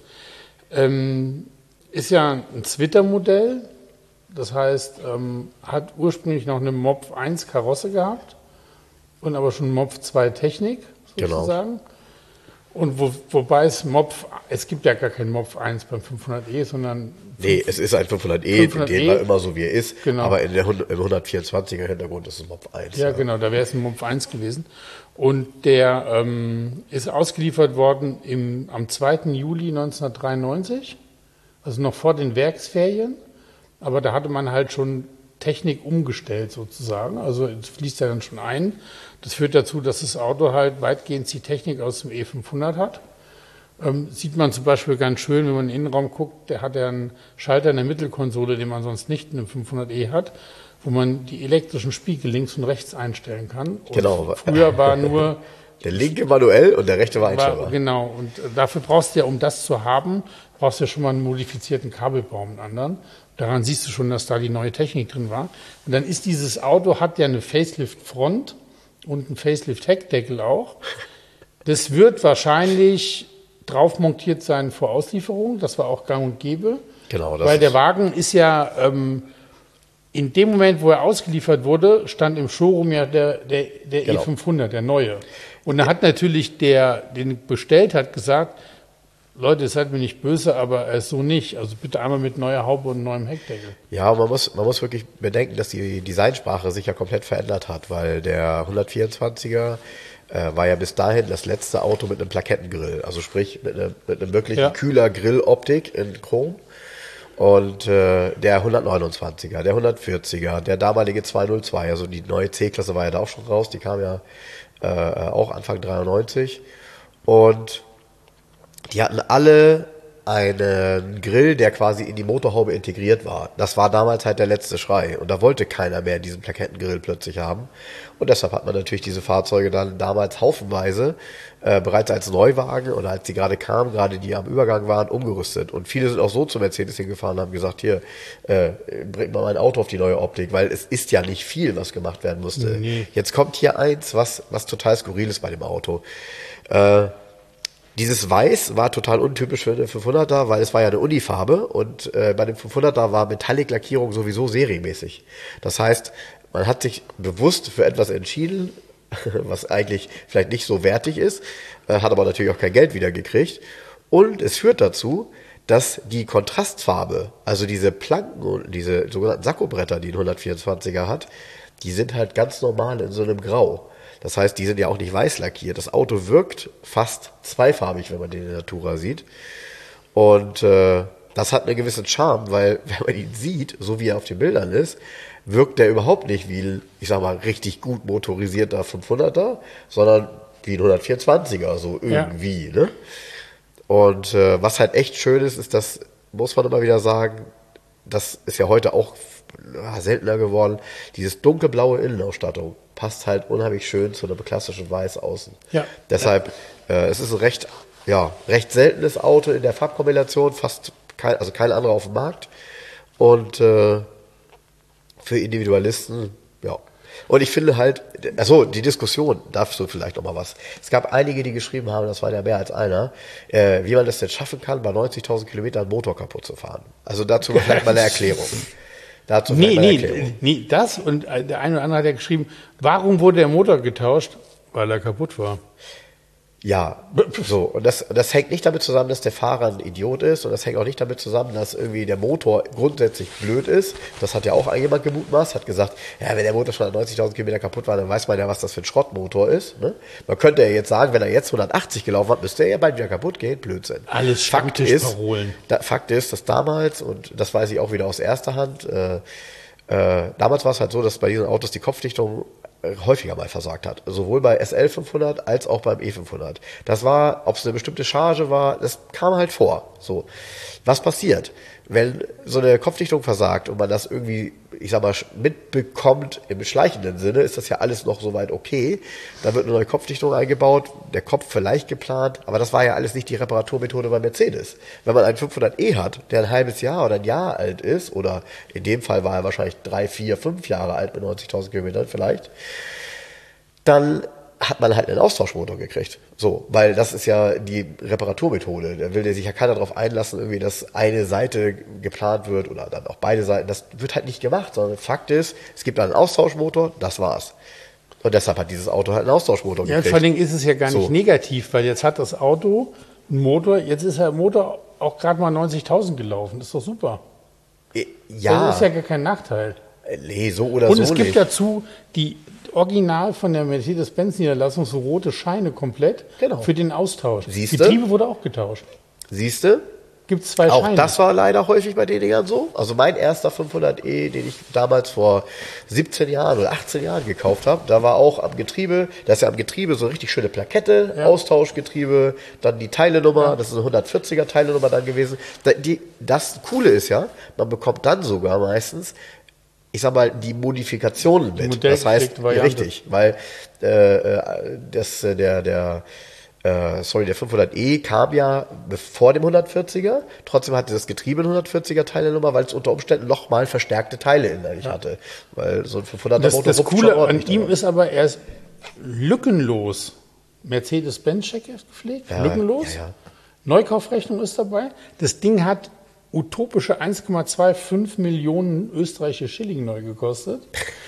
Ist ja ein Zwitter-Modell. Das heißt, hat ursprünglich noch eine Mopf 1 Karosse gehabt und aber schon Mopf 2 Technik, sozusagen. Genau. Und wobei es gibt ja gar keinen Mopf 1 beim 500e, sondern... Nee, es ist ein 500e, den war immer so, wie er ist. Genau. Aber im 124er Hintergrund ist es Mopf 1. Ja, genau, da wäre es ein Mopf 1 gewesen. Und der ist ausgeliefert worden am 2. Juli 1993, also noch vor den Werksferien. Aber da hatte man halt schon Technik umgestellt sozusagen. Also es fließt ja dann schon ein. Das führt dazu, dass das Auto halt weitgehend die Technik aus dem E500 hat. Sieht man zum Beispiel ganz schön, wenn man in den Innenraum guckt, der hat ja einen Schalter in der Mittelkonsole, den man sonst nicht in einem 500e hat, wo man die elektrischen Spiegel links und rechts einstellen kann. Und genau. Früher war nur... Der linke manuell und der rechte war einstellbar. Genau, und dafür brauchst du ja, um das zu haben, brauchst du ja schon mal einen modifizierten Kabelbaum, einen anderen. Daran siehst du schon, dass da die neue Technik drin war. Und dann ist dieses Auto, hat ja eine Facelift-Front und einen Facelift-Heckdeckel auch. Das wird wahrscheinlich drauf montiert sein vor Auslieferung. Das war auch gang und gäbe. Genau. Weil der Wagen ist ja, in dem Moment, wo er ausgeliefert wurde, stand im Showroom ja der genau. E500, der neue. Und da hat natürlich den bestellt hat, gesagt, Leute, seid mir nicht böse, aber er ist so nicht. Also bitte einmal mit neuer Haube und neuem Heckdeckel. Ja, man muss wirklich bedenken, dass die Designsprache sich ja komplett verändert hat, weil der 124er war ja bis dahin das letzte Auto mit einem Plakettengrill. Also sprich mit einem wirklichen kühler Grilloptik in Chrom. Und der 129er, der 140er, der damalige 202, also die neue C-Klasse war ja da auch schon raus, die kam ja auch Anfang 93. Und die hatten alle einen Grill, der quasi in die Motorhaube integriert war. Das war damals halt der letzte Schrei. Und da wollte keiner mehr diesen Plakettengrill plötzlich haben. Und deshalb hat man natürlich diese Fahrzeuge dann damals haufenweise bereits als Neuwagen oder als die gerade kamen, gerade die am Übergang waren, umgerüstet. Und viele sind auch so zu Mercedes hingefahren und haben gesagt, hier, bringt mal mein Auto auf die neue Optik, weil es ist ja nicht viel, was gemacht werden musste. Nee. Jetzt kommt hier eins, was total skurril ist bei dem Auto. Dieses Weiß war total untypisch für den 500er, weil es war ja eine Unifarbe und bei dem 500er war Metallic-Lackierung sowieso serienmäßig. Das heißt, man hat sich bewusst für etwas entschieden, was eigentlich vielleicht nicht so wertig ist, hat aber natürlich auch kein Geld wieder gekriegt. Und es führt dazu, dass die Kontrastfarbe, also diese Planken und diese sogenannten Sakkobretter, die ein 124er hat, die sind halt ganz normal in so einem Grau. Das heißt, die sind ja auch nicht weiß lackiert. Das Auto wirkt fast zweifarbig, wenn man den in der Natura sieht. Und das hat einen gewissen Charme, weil wenn man ihn sieht, so wie er auf den Bildern ist, wirkt er überhaupt nicht wie ein, ich sag mal, richtig gut motorisierter 500er, sondern wie ein 124er, so irgendwie. Ne? Und was halt echt schön ist, das muss man immer wieder sagen, das ist ja heute auch seltener geworden, dieses dunkelblaue Innenausstattung passt halt unheimlich schön zu einem klassischen Weiß außen. Ja. Deshalb, es ist ein recht seltenes Auto in der Farbkombination, kein anderer auf dem Markt. Und für Individualisten, ja. Und ich finde halt, die Diskussion, darfst du vielleicht noch mal was. Es gab einige, die geschrieben haben, das war ja mehr als einer, wie man das denn schaffen kann, bei 90.000 Kilometern einen Motor kaputt zu fahren. Also dazu vielleicht mal eine Erklärung. Nee, das und der eine oder andere hat ja geschrieben, warum wurde der Motor getauscht? Weil er kaputt war. Ja, so. Und das hängt nicht damit zusammen, dass der Fahrer ein Idiot ist, und das hängt auch nicht damit zusammen, dass irgendwie der Motor grundsätzlich blöd ist. Das hat ja auch jemand gemutmaßt, hat gesagt, ja, wenn der Motor schon an 90.000 Kilometer kaputt war, dann weiß man ja, was das für ein Schrottmotor ist. Ne? Man könnte ja jetzt sagen, wenn er jetzt 180 gelaufen hat, müsste er ja bald wieder kaputt gehen. Blödsinn. Alles Stammtischparolen. Fakt ist, dass damals, und das weiß ich auch wieder aus erster Hand, damals war es halt so, dass bei diesen Autos die Kopfdichtung häufiger mal versagt hat. Sowohl bei SL 500 als auch beim E500. Das war, ob es eine bestimmte Charge war, das kam halt vor. So. Was passiert, wenn so eine Kopfdichtung versagt und man das irgendwie, ich sag mal, mitbekommt im schleichenden Sinne, ist das ja alles noch soweit okay. Da wird eine neue Kopfdichtung eingebaut, der Kopf vielleicht geplant, aber das war ja alles nicht die Reparaturmethode bei Mercedes. Wenn man einen 500e hat, der ein halbes Jahr oder ein Jahr alt ist, oder in dem Fall war er wahrscheinlich 3, 4, 5 Jahre alt mit 90.000 Kilometern vielleicht, dann hat man halt einen Austauschmotor gekriegt. So, weil das ist ja die Reparaturmethode. Da will sich ja keiner darauf einlassen, irgendwie, dass eine Seite geplant wird oder dann auch beide Seiten. Das wird halt nicht gemacht, sondern Fakt ist, es gibt einen Austauschmotor, das war's. Und deshalb hat dieses Auto halt einen Austauschmotor gekriegt. Ja, vor allem ist es ja gar nicht negativ, weil jetzt hat das Auto einen Motor, jetzt ist der Motor auch gerade mal 90.000 gelaufen. Das ist doch super. Ja. Das ist ja gar kein Nachteil. Nee, so oder so nicht. Und es gibt dazu die original von der Mercedes-Benz-Niederlassung so rote Scheine komplett für den Austausch. Siehste? Getriebe wurde auch getauscht. Siehste? Gibt es 2 auch Scheine. Auch das war leider häufig bei den Dingern so. Also mein erster 500e, den ich damals vor 17 Jahren oder 18 Jahren gekauft habe, da war auch am Getriebe, da ist ja am Getriebe so eine richtig schöne Plakette, Austauschgetriebe, dann die Teilenummer, das ist eine 140er Teilenummer dann gewesen. Das Coole ist ja, man bekommt dann sogar meistens, ich sag mal, die Modifikationen mit. Das heißt, richtig, weil der 500e kam ja vor dem 140er, trotzdem hatte das Getriebe eine 140er Teilenummer, weil es unter Umständen nochmal verstärkte Teile innerlich hatte. Weil so ein 500er Motor das Coole an ihm ist aber, er ist lückenlos. Mercedes-Benz-Check gepflegt, lückenlos. Ja. Neukaufrechnung ist dabei. Das Ding hat utopische 1,25 Millionen österreichische Schilling neu gekostet.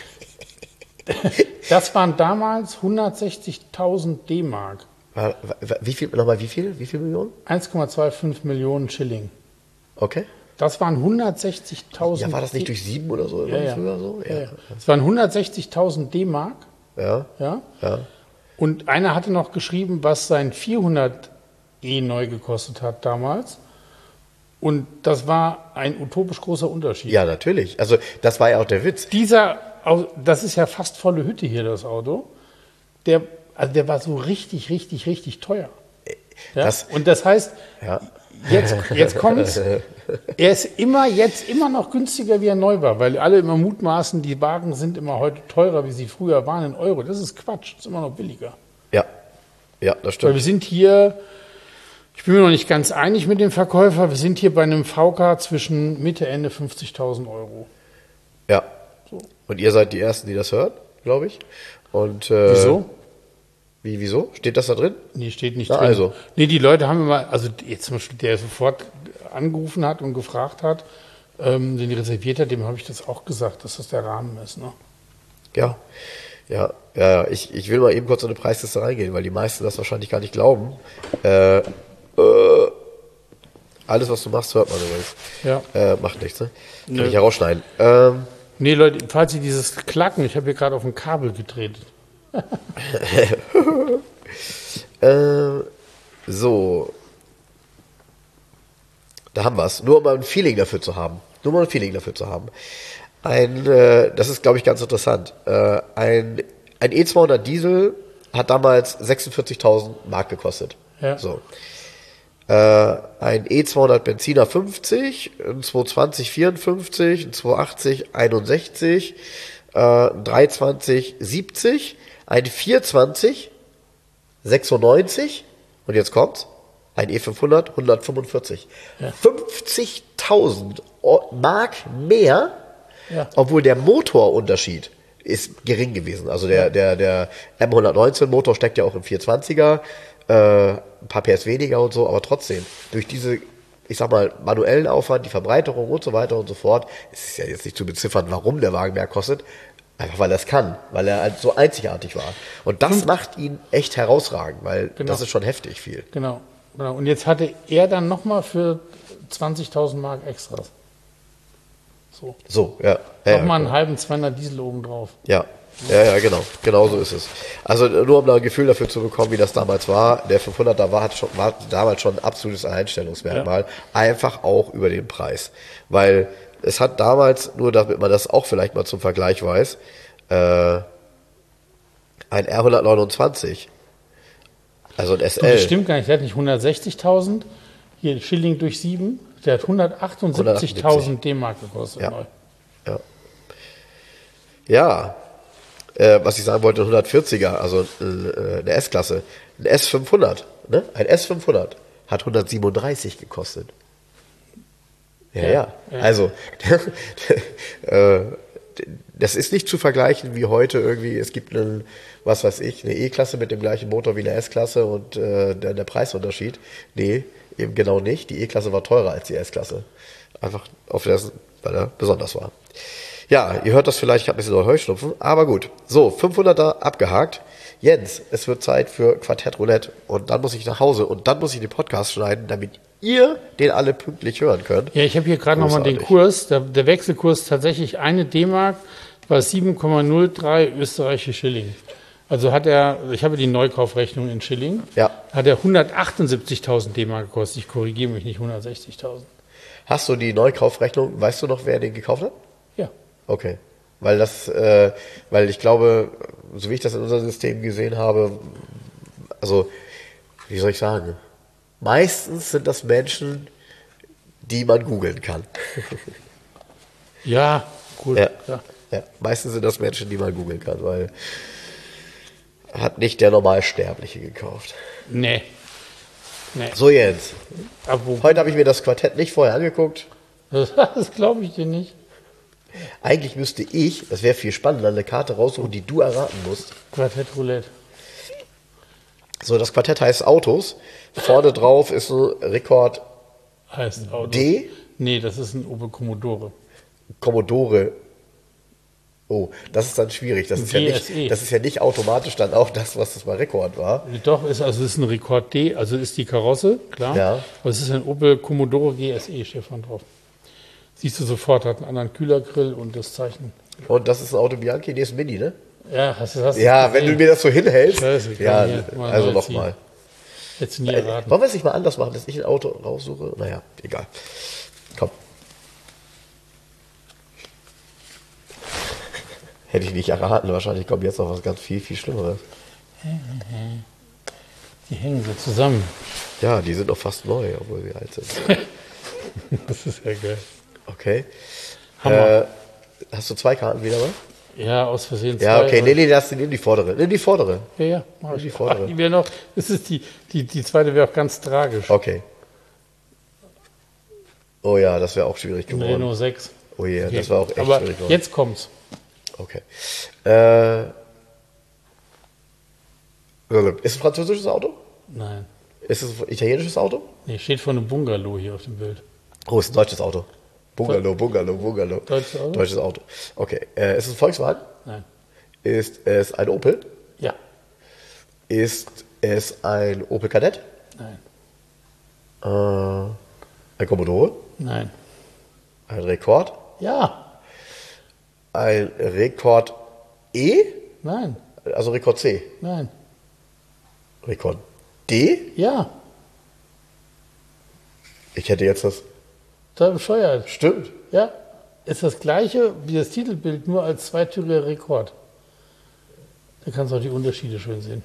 Das waren damals 160.000 D-Mark. Wie viel Millionen? 1,25 Millionen Schilling. Okay. Das waren 160.000. Ja, war das nicht durch 7 oder so? Ja. So? Ja. Das waren 160.000 D-Mark. Ja. Und einer hatte noch geschrieben, was sein 400e neu gekostet hat damals. Und das war ein utopisch großer Unterschied. Ja, natürlich. Also das war ja auch der Witz. Das ist ja fast volle Hütte hier, das Auto. Der war so richtig, richtig, richtig teuer. Ja? Und das heißt, jetzt kommt's. Er ist jetzt immer noch günstiger, wie er neu war, weil alle immer mutmaßen, die Wagen sind immer heute teurer, wie sie früher waren in Euro. Das ist Quatsch. Das ist immer noch billiger. Ja, das stimmt. Weil wir sind hier, ich bin mir noch nicht ganz einig mit dem Verkäufer, wir sind hier bei einem VK zwischen Mitte, Ende 50.000 Euro. Ja. So. Und ihr seid die Ersten, die das hören, glaube ich. Und, wieso? Wieso? Steht das da drin? Nee, steht nicht drin. Also. Nee, die Leute haben immer, also jetzt zum Beispiel, der sofort angerufen hat und gefragt hat, den reserviert hat, dem habe ich das auch gesagt, dass das der Rahmen ist. Ne? Ja. Ich will mal eben kurz in eine Preisliste reingehen, weil die meisten das wahrscheinlich gar nicht glauben. Alles, was du machst, hört man übrigens. Ja. Macht nichts, ne? Kann ich herausschneiden. Nee, Leute, falls ihr dieses Klacken, ich habe hier gerade auf ein Kabel gedreht. So. Da haben wir es. Nur um mal ein Feeling dafür zu haben. Das ist, glaube ich, ganz interessant. Ein E200 Diesel hat damals 46.000 Mark gekostet. Ja. So. Ein E200 Benziner 50, ein 220 54, ein 280 61, ein 320 70, ein 420 96 und jetzt kommt's, ein E500 145. Ja. 50.000 Mark mehr, Ja. obwohl der Motorunterschied ist gering gewesen. Also der M119 Motor steckt ja auch im 420er, ein paar PS weniger und so, aber trotzdem, durch diese, ich sag mal, manuellen Aufwand, die Verbreiterung und so weiter und so fort, es ist ja jetzt nicht zu beziffern, warum der Wagen mehr kostet, einfach weil er es kann, weil er halt so einzigartig war. Und das macht ihn echt herausragend, weil das ist schon heftig viel. Genau. Und jetzt hatte er dann nochmal für 20.000 Mark Extras. So, ja. Nochmal einen halben 200 Diesel obendrauf. Ja, genau. Genau so ist es. Also nur um da ein Gefühl dafür zu bekommen, wie das damals war. Der 500er war damals schon ein absolutes Alleinstellungsmerkmal. Einfach auch über den Preis. Weil es hat damals, nur damit man das auch vielleicht mal zum Vergleich weiß, ein R129, also ein SL. Das stimmt gar nicht. Der hat nicht 160.000, hier Schilling durch 7. Der hat 178.000 D-Mark gekostet. Ja. Neu. Ja. Was ich sagen wollte, ein 140er, also eine S-Klasse, ein S500, ne? Ein S500 hat 137 gekostet. Ja. Also, das ist nicht zu vergleichen wie heute irgendwie, es gibt eine E-Klasse mit dem gleichen Motor wie eine S-Klasse und der Preisunterschied. Nee, eben genau nicht. Die E-Klasse war teurer als die S-Klasse. Einfach weil er besonders war. Ja, ihr hört das vielleicht, ich habe ein bisschen Heuschnupfen, aber gut. So, 500er abgehakt. Jens, es wird Zeit für Quartett Roulette und dann muss ich nach Hause und dann muss ich den Podcast schneiden, damit ihr den alle pünktlich hören könnt. Ja, ich habe hier gerade nochmal den Kurs, der Wechselkurs tatsächlich eine D-Mark war 7,03 österreichische Schilling. Also ich habe die Neukaufrechnung in Schilling, hat er 178.000 D-Mark gekostet. Ich korrigiere mich nicht, 160.000. Hast du die Neukaufrechnung, weißt du noch, wer den gekauft hat? Ja. Okay. Weil ich glaube, so wie ich das in unserem System gesehen habe, also, wie soll ich sagen, meistens sind das Menschen, die man googeln kann. Ja, gut. Ja, meistens sind das Menschen, die man googeln kann, weil hat nicht der Normalsterbliche gekauft. Nee. So Jens, Aber heute habe ich mir das Quartett nicht vorher angeguckt. das glaube ich dir nicht. Eigentlich müsste ich, das wäre viel spannender, eine Karte raussuchen, die du erraten musst. Quartett Roulette. So, das Quartett heißt Autos. Vorne drauf ist ein Rekord Heißt Auto. D. Nee, das ist ein Opel Commodore. Commodore. Oh, das ist dann schwierig. Das ist ja nicht automatisch dann auch das, was das mal Rekord war. Doch, es ist ein Rekord D, also ist die Karosse, klar. Ja. Aber es ist ein Opel Commodore GSE, steht vorne drauf. Siehst du sofort, hat einen anderen Kühlergrill und das Zeichen. Und das ist ein Auto Bianchi, nee, ist ein Mini, ne? Ja, hast du Ja, wenn du mir das so hinhältst. Scheiße, ja, mal also neu nochmal. Hättest du nie erraten. Wollen wir es nicht mal anders machen, dass ich ein Auto raussuche? Naja, egal. Komm. Hätte ich nicht erraten, wahrscheinlich kommt jetzt noch was ganz viel, viel Schlimmeres. Die hängen so zusammen. Ja, die sind noch fast neu, obwohl sie alt sind. Das ist ja geil. Okay. Hammer. Hast du zwei Karten wieder mal? Ja, aus Versehen zwei. Ja, okay, nimm die vordere. Nimm die vordere. Ja, mach ich. Die vordere. Die wäre noch, das ist die zweite wäre auch ganz tragisch. Okay. Oh ja, das wäre auch schwierig geworden. Renault 6. Oh je, Okay. das war auch echt Aber schwierig geworden. jetzt kommt's. Okay. Ist es ein französisches Auto? Nein. Ist es ein italienisches Auto? Nee, steht vor einem Bungalow hier auf dem Bild. Oh, ist ein deutsches Auto. Bungalow. Deutsches Auto? Deutsches Auto. Okay. Ist es ein Volkswagen? Nein. Ist es ein Opel? Ja. Ist es ein Opel Kadett? Nein. Ein Commodore? Nein. Ein Rekord? Ja. Ein Rekord E? Nein. Also Rekord C? Nein. Rekord D? Ja. Ich hätte jetzt das Total bescheuert. Stimmt. Ja, ist das gleiche wie das Titelbild, nur als zweitüriger Rekord. Da kannst du auch die Unterschiede schön sehen.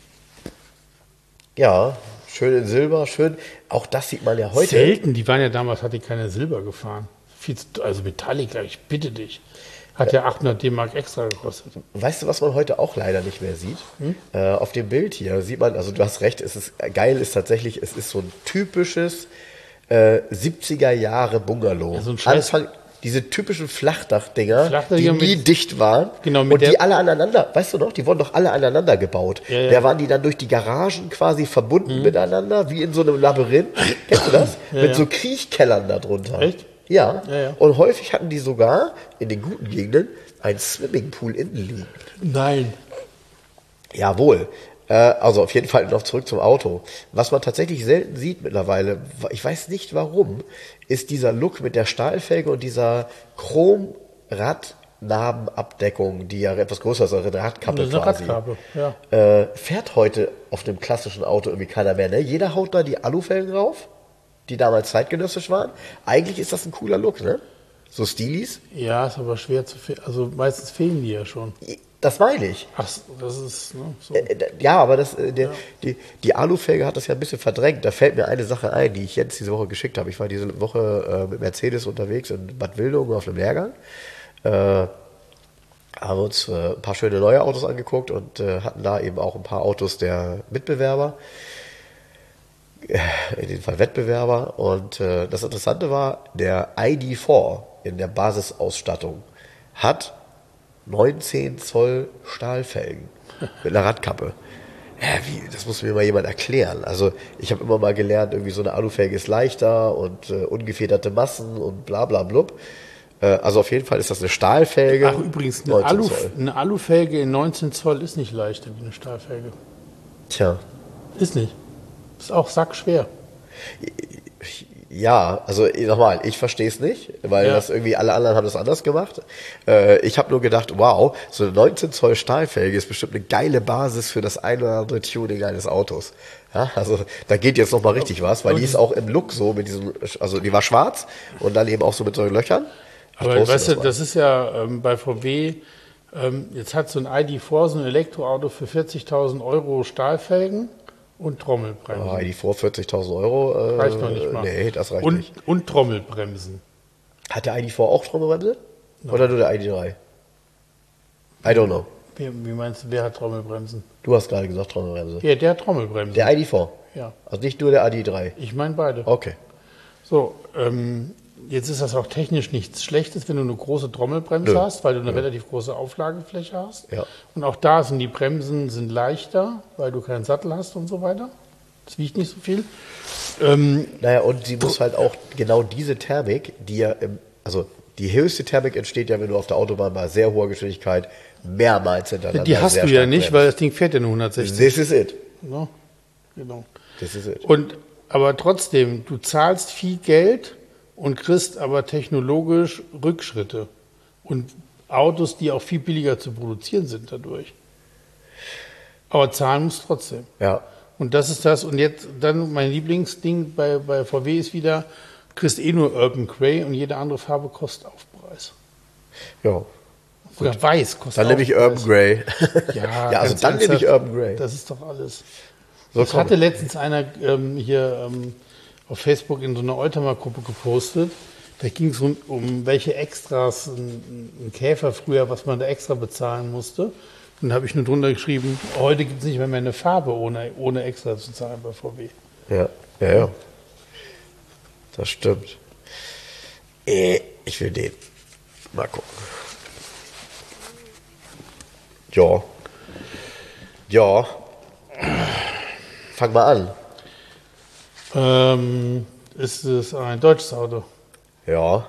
Ja, schön in Silber, schön. Auch das sieht man ja heute. Selten, die waren ja damals, hat die keine Silber gefahren. Also Metallic, ich bitte dich. Hat ja 800 D-Mark extra gekostet. Weißt du, was man heute auch leider nicht mehr sieht? Auf dem Bild hier sieht man, also du hast recht, geil ist tatsächlich, es ist so ein typisches 70er Jahre Bungalow. Ja, so ein Scheiß. Diese typischen Flachdachdinger, Flachdachdinger die nie dicht waren. Genau, und die alle aneinander, weißt du noch, die wurden doch alle aneinander gebaut. Ja. Da waren die dann durch die Garagen quasi verbunden miteinander, wie in so einem Labyrinth. Kennst du das? Mit so Kriechkellern da drunter. Echt? Ja. Ja. Und häufig hatten die sogar in den guten Gegenden einen Swimmingpool innen liegen. Nein. Jawohl. Also auf jeden Fall noch zurück zum Auto. Was man tatsächlich selten sieht mittlerweile, ich weiß nicht warum, ist dieser Look mit der Stahlfelge und dieser Chrom-Radnabenabdeckung, die ja etwas größer ist als eine Radkappe Das ist eine quasi. Radkappe, ja. Fährt heute auf einem klassischen Auto irgendwie keiner mehr. Ne? Jeder haut da die Alufelgen drauf, die damals zeitgenössisch waren. Eigentlich ist das ein cooler Look, ne? So Stilis. Ja, ist aber schwer zu finden. Also meistens fehlen die ja schon. Das meine ich. Ach, das ist so. Ja, aber die Alufelge hat das ja ein bisschen verdrängt. Da fällt mir eine Sache ein, die ich jetzt diese Woche geschickt habe. Ich war diese Woche mit Mercedes unterwegs in Bad Wildungen auf einem Lehrgang. Haben uns ein paar schöne neue Autos angeguckt und hatten da eben auch ein paar Autos der Mitbewerber. In dem Fall Wettbewerber. Und das Interessante war, der ID4 in der Basisausstattung hat 19 Zoll Stahlfelgen mit einer Radkappe. Ja, das muss mir mal jemand erklären. Also ich habe immer mal gelernt, irgendwie so eine Alufelge ist leichter und ungefederte Massen und bla bla blub. Also auf jeden Fall ist das eine Stahlfelge. Ach, übrigens, eine eine Alufelge in 19 Zoll ist nicht leichter wie eine Stahlfelge. Tja. Ist nicht. Ist auch sackschwer. Ja, also nochmal, ich verstehe es nicht, weil das irgendwie alle anderen haben das anders gemacht. Ich habe nur gedacht, wow, so eine 19 Zoll Stahlfelge ist bestimmt eine geile Basis für das ein oder andere Tuning eines Autos. Ja, also da geht jetzt nochmal richtig was, weil die ist auch im Look so mit diesem, also die war schwarz und dann eben auch so mit solchen Löchern. Aber weißt du, das ist ja bei VW, jetzt hat so ein ID4, so ein Elektroauto für 40.000 Euro Stahlfelgen und Trommelbremsen. Oh, die vor 40.000 Euro. Reicht noch nicht mal. Nee, das reicht und, nicht. Und Trommelbremsen. Hat der ID4 auch Trommelbremse? No. Oder nur der ID3? I don't know. Wie meinst du, wer hat Trommelbremsen? Du hast gerade gesagt Trommelbremse. Ja, der hat Trommelbremsen. Der ID4? Ja. Also nicht nur der ID3? Ich meine beide. Okay. So, jetzt ist das auch technisch nichts Schlechtes, wenn du eine große Trommelbremse hast, weil du eine relativ große Auflagefläche hast. Ja. Und auch da sind die Bremsen leichter, weil du keinen Sattel hast und so weiter. Das wiegt nicht so viel. Naja, und sie muss halt auch genau diese Thermik, die ja, also die höchste Thermik entsteht ja, wenn du auf der Autobahn bei sehr hoher Geschwindigkeit mehrmals hintereinander Die hast du ja nicht, weil das Ding fährt ja nur 160. This is it. Ja, genau. This is it. Aber trotzdem, du zahlst viel Geld und kriegst aber technologisch Rückschritte. Und Autos, die auch viel billiger zu produzieren sind dadurch. Aber zahlen musst du trotzdem. Ja. Und das ist das. Und jetzt dann mein Lieblingsding bei VW ist wieder, kriegst nur Urban Grey und jede andere Farbe kostet Aufpreis. Ja. Oder weiß kostet Dann nehme ich Urban Grey. Ja, ja, also dann nehme ich Urban Grey. Das ist doch alles. So, das hatte letztens einer auf Facebook in so einer Oldtimer-Gruppe gepostet. Da ging es um welche Extras ein Käfer früher, was man da extra bezahlen musste. Und da habe ich nur drunter geschrieben, heute gibt es nicht mehr eine Farbe ohne extra zu zahlen bei VW. Ja. Das stimmt. Ich will den. Mal gucken. Ja. Fang mal an. Ist es ein deutsches Auto? Ja.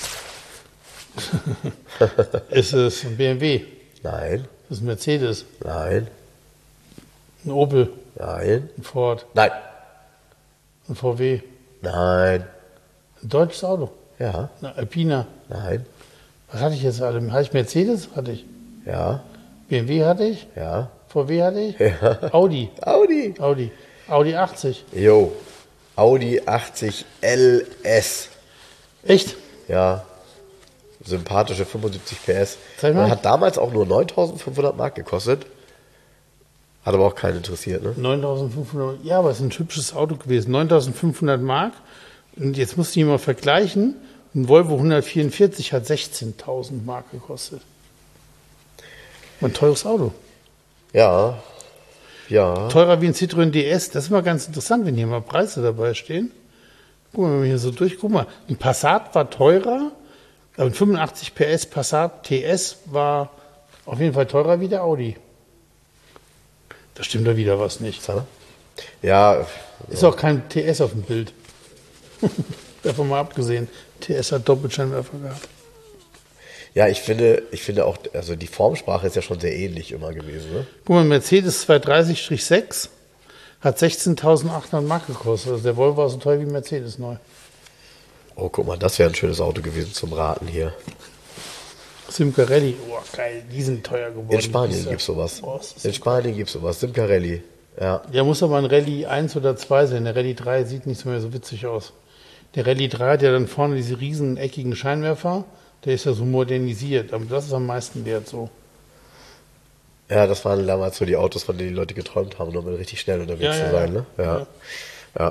Ist es ein BMW? Nein. Ist es ein Mercedes? Nein. Ein Opel? Nein. Ein Ford? Nein. Ein VW? Nein. Ein deutsches Auto? Ja. Eine Alpina? Nein. Was hatte ich jetzt alle? Hatte ich Mercedes? Hatte ich. Ja. BMW hatte ich? Ja. VW hatte ich? Ja. Audi? Audi 80? Jo. Audi 80 LS. Echt? Ja, sympathische 75 PS. Zeig mal. Und hat damals auch nur 9.500 Mark gekostet. Hat aber auch keinen interessiert, ne? 9.500, ja, aber es ist ein hübsches Auto gewesen. 9.500 Mark. Und jetzt musst du ihn mal vergleichen. Ein Volvo 144 hat 16.000 Mark gekostet. Ein teures Auto. Ja, ja. Teurer wie ein Citroën DS. Das ist mal ganz interessant, wenn hier mal Preise dabei stehen. Guck mal, wenn wir hier so durch, guck mal, ein Passat war teurer, aber ein 85 PS Passat TS war auf jeden Fall teurer wie der Audi. Da stimmt da wieder was nicht. Ja, Ist auch kein TS auf dem Bild. Davon mal abgesehen. TS hat Doppelscheinwerfer gehabt. ja, ich finde auch, also die Formsprache ist ja schon sehr ähnlich immer gewesen, ne? Guck mal, Mercedes 230-6 hat 16.800 Mark gekostet. Also der Volvo war so teuer wie Mercedes neu. Oh, guck mal, das wäre ein schönes Auto gewesen zum Raten hier. Simcarelli, oh geil, die sind teuer geworden. In Spanien gibt's sowas. Oh, ist das In Spanien gibt's sowas. Simcarelli. Ja. Ja, muss aber ein Rallye 1 oder 2 sein. Der Rallye 3 sieht nicht mehr so witzig aus. Der Rallye 3 hat ja dann vorne diese riesen eckigen Scheinwerfer. Der ist ja so modernisiert. Aber das ist am meisten wert so. Ja, das waren damals so die Autos, von denen die Leute geträumt haben, um richtig schnell unterwegs zu sein, ne? Ja. Ja.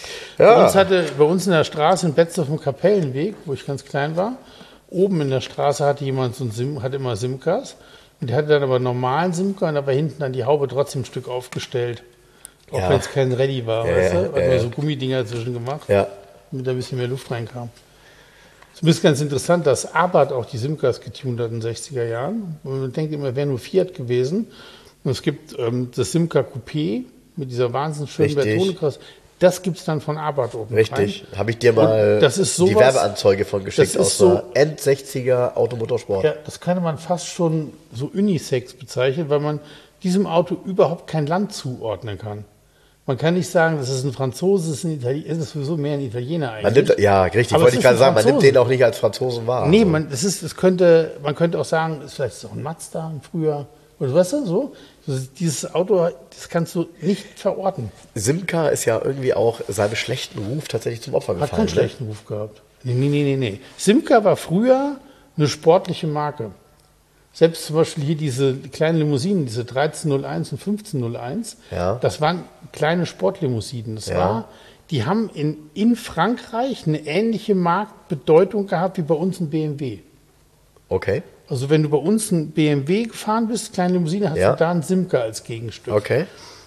Bei uns in der Straße in Betz auf dem Kapellenweg, wo ich ganz klein war, oben in der Straße hatte jemand so ein hat immer Simcas. Und der hatte dann aber einen normalen Simca und da war hinten dann die Haube trotzdem ein Stück aufgestellt. Auch Ja. wenn es kein Rallye war, Ja, weißt du? ja, Hat ja, man ja. so Gummidinger dazwischen gemacht, Ja. damit da ein bisschen mehr Luft reinkam. Es ist ganz interessant, dass Abarth auch die Simcas getunt hat in den 60er Jahren. Und man denkt immer, wäre nur Fiat gewesen. Und es gibt das Simca Coupé mit dieser wahnsinnig schönen Richtig. Bertone-Klasse. Das gibt es dann von Abarth oben Richtig. rein. Habe ich dir mal Und das ist die sowas- Werbeanzeige von geschickt das ist aus so- einer End-60er Automotorsport. Ja, das könnte man fast schon so Unisex bezeichnen, weil man diesem Auto überhaupt kein Land zuordnen kann. Man kann nicht sagen, das ist ein Franzose, das ist ein Italiener, das ist sowieso mehr ein Italiener eigentlich. Man nimmt, ja, richtig, Aber wollte es ich ist gerade ein sagen, man nimmt Franzose. den auch nicht als Franzosen wahr. Nee, Also. man könnte auch sagen, vielleicht ist es auch ein Mazda ein früher, oder weißt du, so. Dieses Auto, das kannst du nicht verorten. Simca ist ja irgendwie auch seinem schlechten Ruf tatsächlich zum Opfer Hat gefallen. keinen ne? schlechten Ruf gehabt. Nee. Simca war früher eine sportliche Marke. Selbst zum Beispiel hier diese kleinen Limousinen, diese 1301 und 1501, Ja. das waren kleine Sportlimousinen. Ja. Die haben in Frankreich eine ähnliche Marktbedeutung gehabt wie bei uns ein BMW. Okay, Also wenn du bei uns ein BMW gefahren bist, kleine Limousine, hast Ja. du da einen Simca als Gegenstück. okay.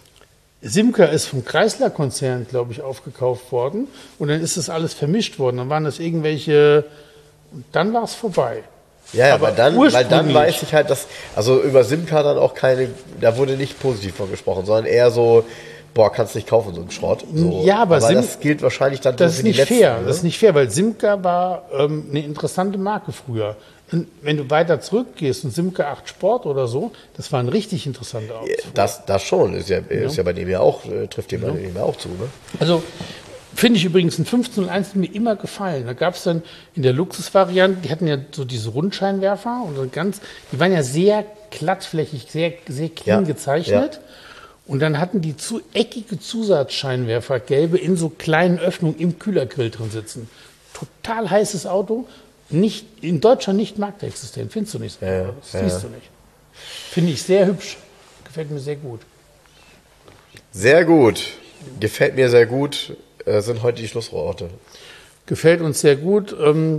Simca ist vom Chrysler-Konzern, glaube ich, aufgekauft worden und dann ist das alles vermischt worden. Dann waren das irgendwelche, und dann war es vorbei. Ja, Aber weil dann ursprünglich- weiß ich halt, dass, also über Simca dann auch da wurde nicht positiv von gesprochen, sondern eher so, boah, kannst nicht kaufen, so ein Schrott. So. Ja, aber das gilt wahrscheinlich dann Das nur ist für die nicht letzten. fair. Ne? Das ist nicht fair, weil Simca war eine interessante Marke früher. Und wenn du weiter zurückgehst und Simca 8 Sport oder so, das waren richtig interessante Autos. Das schon, ist ja bei dem ja auch, trifft dem bei dem ja auch zu, ne? Also finde ich übrigens ein 1501 mir immer gefallen. Da gab es dann in der Luxusvariante, die hatten ja so diese Rundscheinwerfer und so die waren ja sehr glattflächig, sehr, sehr clean Ja, gezeichnet. Und dann hatten die eckige Zusatzscheinwerfer, gelbe, in so kleinen Öffnungen im Kühlergrill drin sitzen. Total heißes Auto, in Deutschland nicht marktexistent, findest du nicht so. Ja, das siehst du nicht. Finde ich sehr hübsch, gefällt mir sehr gut. Sehr gut. Gefällt mir sehr gut. Sind heute die Schlussworte. Gefällt uns sehr gut.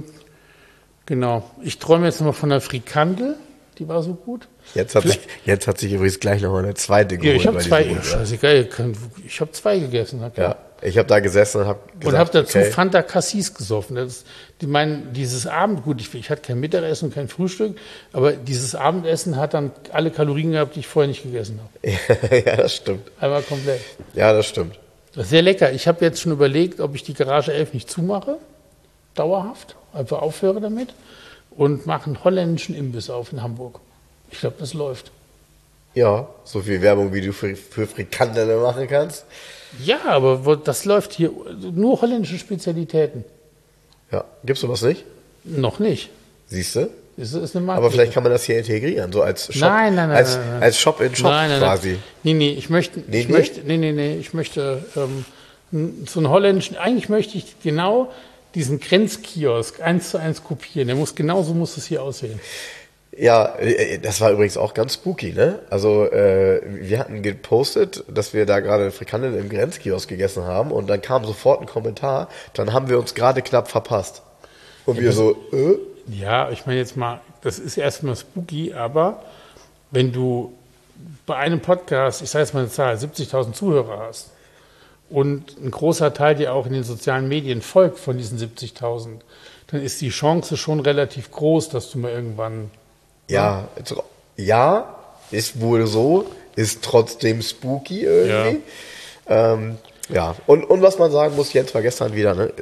Genau. Ich träume jetzt nochmal von der Frikandel. Die war so gut. Jetzt hat sich übrigens gleich noch eine zweite geholt. Ja, ich habe bei zwei. diesem Rundfahrt. Scheißegal. Ich habe zwei gegessen. Na klar. Ja, ich habe da gesessen und habe gesagt, Und habe dazu okay, Fanta Cassis gesoffen. Dieses Abend, gut, ich hatte kein Mittagessen und kein Frühstück, aber dieses Abendessen hat dann alle Kalorien gehabt, die ich vorher nicht gegessen habe. ja, das stimmt. Einmal komplett. Ja, das stimmt. Das ist sehr lecker. Ich habe jetzt schon überlegt, ob ich die Garage 11 nicht zumache, dauerhaft, einfach aufhöre damit und mache einen holländischen Imbiss auf in Hamburg. Ich glaube, das läuft. Ja, so viel Werbung, wie du für Frikandel machen kannst. Ja, aber das läuft hier nur holländische Spezialitäten. Ja, gibt's sowas nicht? Noch nicht. Siehst du? Das ist eine Marke. Aber vielleicht kann man das hier integrieren, so als Shop, Nein. als Shop in Shop quasi. Nee, ich möchte so einen holländischen, eigentlich möchte ich genau diesen Grenzkiosk 1:1 kopieren. Genauso muss es hier aussehen. Ja, das war übrigens auch ganz spooky, ne? Also wir hatten gepostet, dass wir da gerade Frikandel im Grenzkiosk gegessen haben und dann kam sofort ein Kommentar, dann haben wir uns gerade knapp verpasst. Und wir so, Ja, ich meine jetzt mal, das ist erstmal spooky, aber wenn du bei einem Podcast, ich sage jetzt mal eine Zahl, 70.000 Zuhörer hast und ein großer Teil dir auch in den sozialen Medien folgt von diesen 70.000, dann ist die Chance schon relativ groß, dass du mal irgendwann... Ja, ist wohl so, ist trotzdem spooky irgendwie. Ja, und was man sagen muss, Jens war gestern wieder, ne,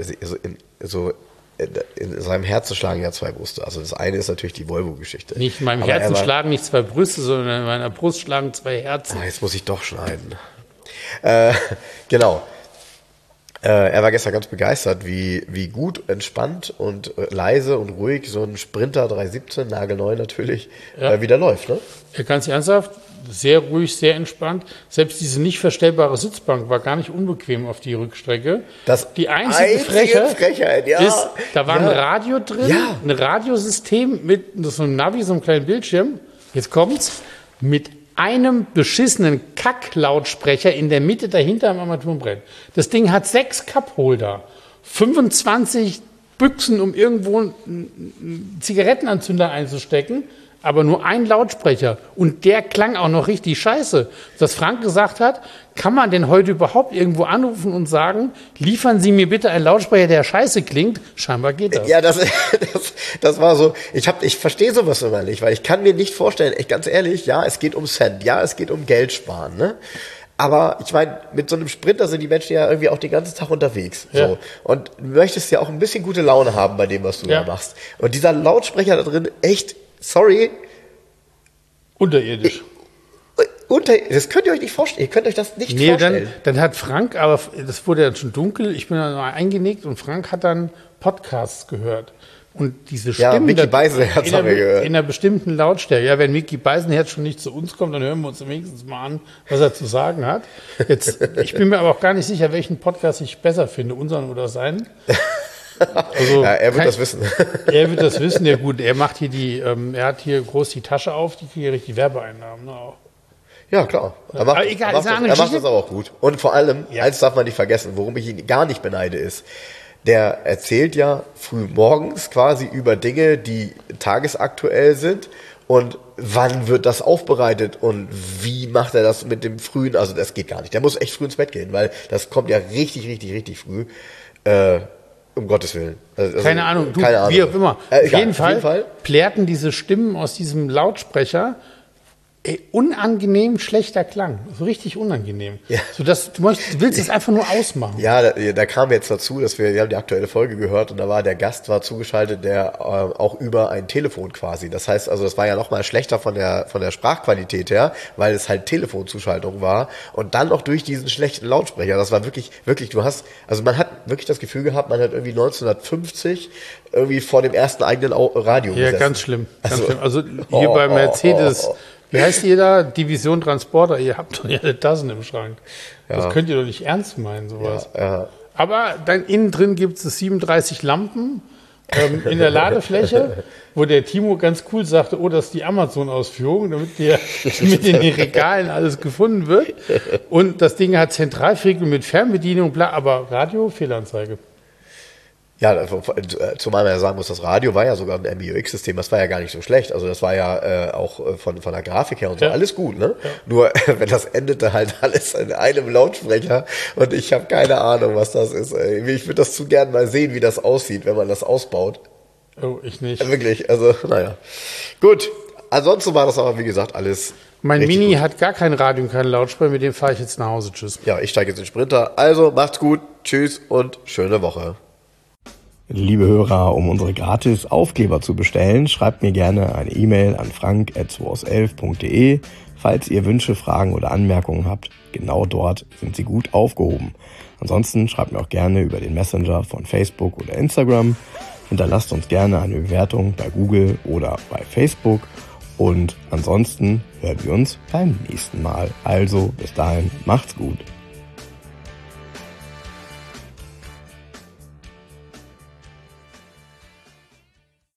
in seinem Herzen schlagen ja zwei Brüste. Also das eine ist natürlich die Volvo-Geschichte. Nicht in meinem Herzen schlagen nicht zwei Brüste, sondern in meiner Brust schlagen zwei Herzen. Jetzt muss ich doch schneiden. Genau. Er war gestern ganz begeistert, wie gut, entspannt und leise und ruhig so ein Sprinter 317, nagelneu natürlich, wieder läuft. Ne? Ganz ernsthaft, sehr ruhig, sehr entspannt. Selbst diese nicht verstellbare Sitzbank war gar nicht unbequem auf die Rückstrecke. Die einzige Frechheit ist, da war ein Radio drin, ein Radiosystem mit so einem Navi, so einem kleinen Bildschirm. Jetzt kommt's, mit einem beschissenen Kacklautsprecher in der Mitte dahinter am Armaturenbrett. Das Ding hat 6 Cupholder, 25 Büchsen, um irgendwo einen Zigarettenanzünder einzustecken, aber nur ein Lautsprecher. Und der klang auch noch richtig scheiße. Dass Frank gesagt hat, kann man denn heute überhaupt irgendwo anrufen und sagen, liefern Sie mir bitte einen Lautsprecher, der scheiße klingt? Scheinbar geht das. Ja, das war so, ich verstehe sowas immer nicht, weil ich kann mir nicht vorstellen, echt ganz ehrlich, ja, es geht um Cent, ja, es geht um Geld sparen, ne? Aber ich meine, mit so einem Sprinter sind die Menschen ja irgendwie auch den ganzen Tag unterwegs. Ja. So. Und du möchtest ja auch ein bisschen gute Laune haben bei dem, was du da machst. Und dieser Lautsprecher da drin, echt, sorry. Unterirdisch. Das könnt ihr euch nicht vorstellen. Ihr könnt euch das nicht vorstellen. Dann hat Frank, aber das wurde dann schon dunkel, ich bin dann mal eingenickt und Frank hat dann Podcasts gehört. Und diese Stimmen Micky Beisenherz haben wir gehört. In einer bestimmten Lautstärke. Ja, wenn Micky Beisenherz schon nicht zu uns kommt, dann hören wir uns wenigstens mal an, was er zu sagen hat. Ich bin mir aber auch gar nicht sicher, welchen Podcast ich besser finde, unseren oder seinen. Also, er wird das wissen. Er wird das wissen, ja gut. Er macht hier er hat hier groß die Tasche auf, die kriegen richtig Werbeeinnahmen, ne, auch. Ja, klar. Er macht das aber auch gut. Und vor allem, eins darf man nicht vergessen, worum ich ihn gar nicht beneide, ist, der erzählt ja früh morgens quasi über Dinge, die tagesaktuell sind und wann wird das aufbereitet und wie macht er das mit dem frühen, also das geht gar nicht. Der muss echt früh ins Bett gehen, weil das kommt ja richtig, richtig, richtig früh. Um Gottes Willen. Also, keine Ahnung, wie auch immer. Auf jeden Fall plärrten diese Stimmen aus diesem Lautsprecher. Unangenehm schlechter Klang. So richtig unangenehm. Ja. Sodass du willst es einfach nur ausmachen. Ja, da kam jetzt dazu, dass wir haben die aktuelle Folge gehört und da war der Gast zugeschaltet, der auch über ein Telefon quasi. Das heißt, also das war ja noch mal schlechter von der Sprachqualität her, weil es halt Telefonzuschaltung war und dann noch durch diesen schlechten Lautsprecher. Das war wirklich, man hat wirklich das Gefühl gehabt, man hat irgendwie 1950 irgendwie vor dem ersten eigenen Radio gesessen. Ja, ganz schlimm. Also hier bei Mercedes, wie heißt ihr da? Division Transporter, ihr habt doch ja eine Tassen im Schrank. Ja. Das könnt ihr doch nicht ernst meinen, sowas. Ja. Aber dann innen drin gibt es 37 Lampen in der Ladefläche, wo der Timo ganz cool sagte, das ist die Amazon-Ausführung, damit in den Regalen alles gefunden wird. Und das Ding hat Zentralfriegel mit Fernbedienung, aber Radio, Fehlanzeige. Ja, zumal man ja sagen muss, das Radio war ja sogar ein MBUX-System, das war ja gar nicht so schlecht. Also das war ja auch von der Grafik her und so alles gut, ne? Ja. Nur wenn das endete halt alles in einem Lautsprecher und ich habe keine Ahnung, was das ist. Ich würde das zu gern mal sehen, wie das aussieht, wenn man das ausbaut. Oh, ich nicht. Wirklich, also naja. Gut, ansonsten war das aber wie gesagt alles. Mein Mini hat gar kein Radio und keinen Lautsprecher, mit dem fahre ich jetzt nach Hause. Tschüss. Ja, ich steige jetzt in den Sprinter. Also macht's gut, tschüss und schöne Woche. Liebe Hörer, um unsere gratis Aufkleber zu bestellen, schreibt mir gerne eine E-Mail an frank@2aus11.de. Falls ihr Wünsche, Fragen oder Anmerkungen habt, genau dort sind sie gut aufgehoben. Ansonsten schreibt mir auch gerne über den Messenger von Facebook oder Instagram. Hinterlasst uns gerne eine Bewertung bei Google oder bei Facebook. Und ansonsten hören wir uns beim nächsten Mal. Also bis dahin, macht's gut.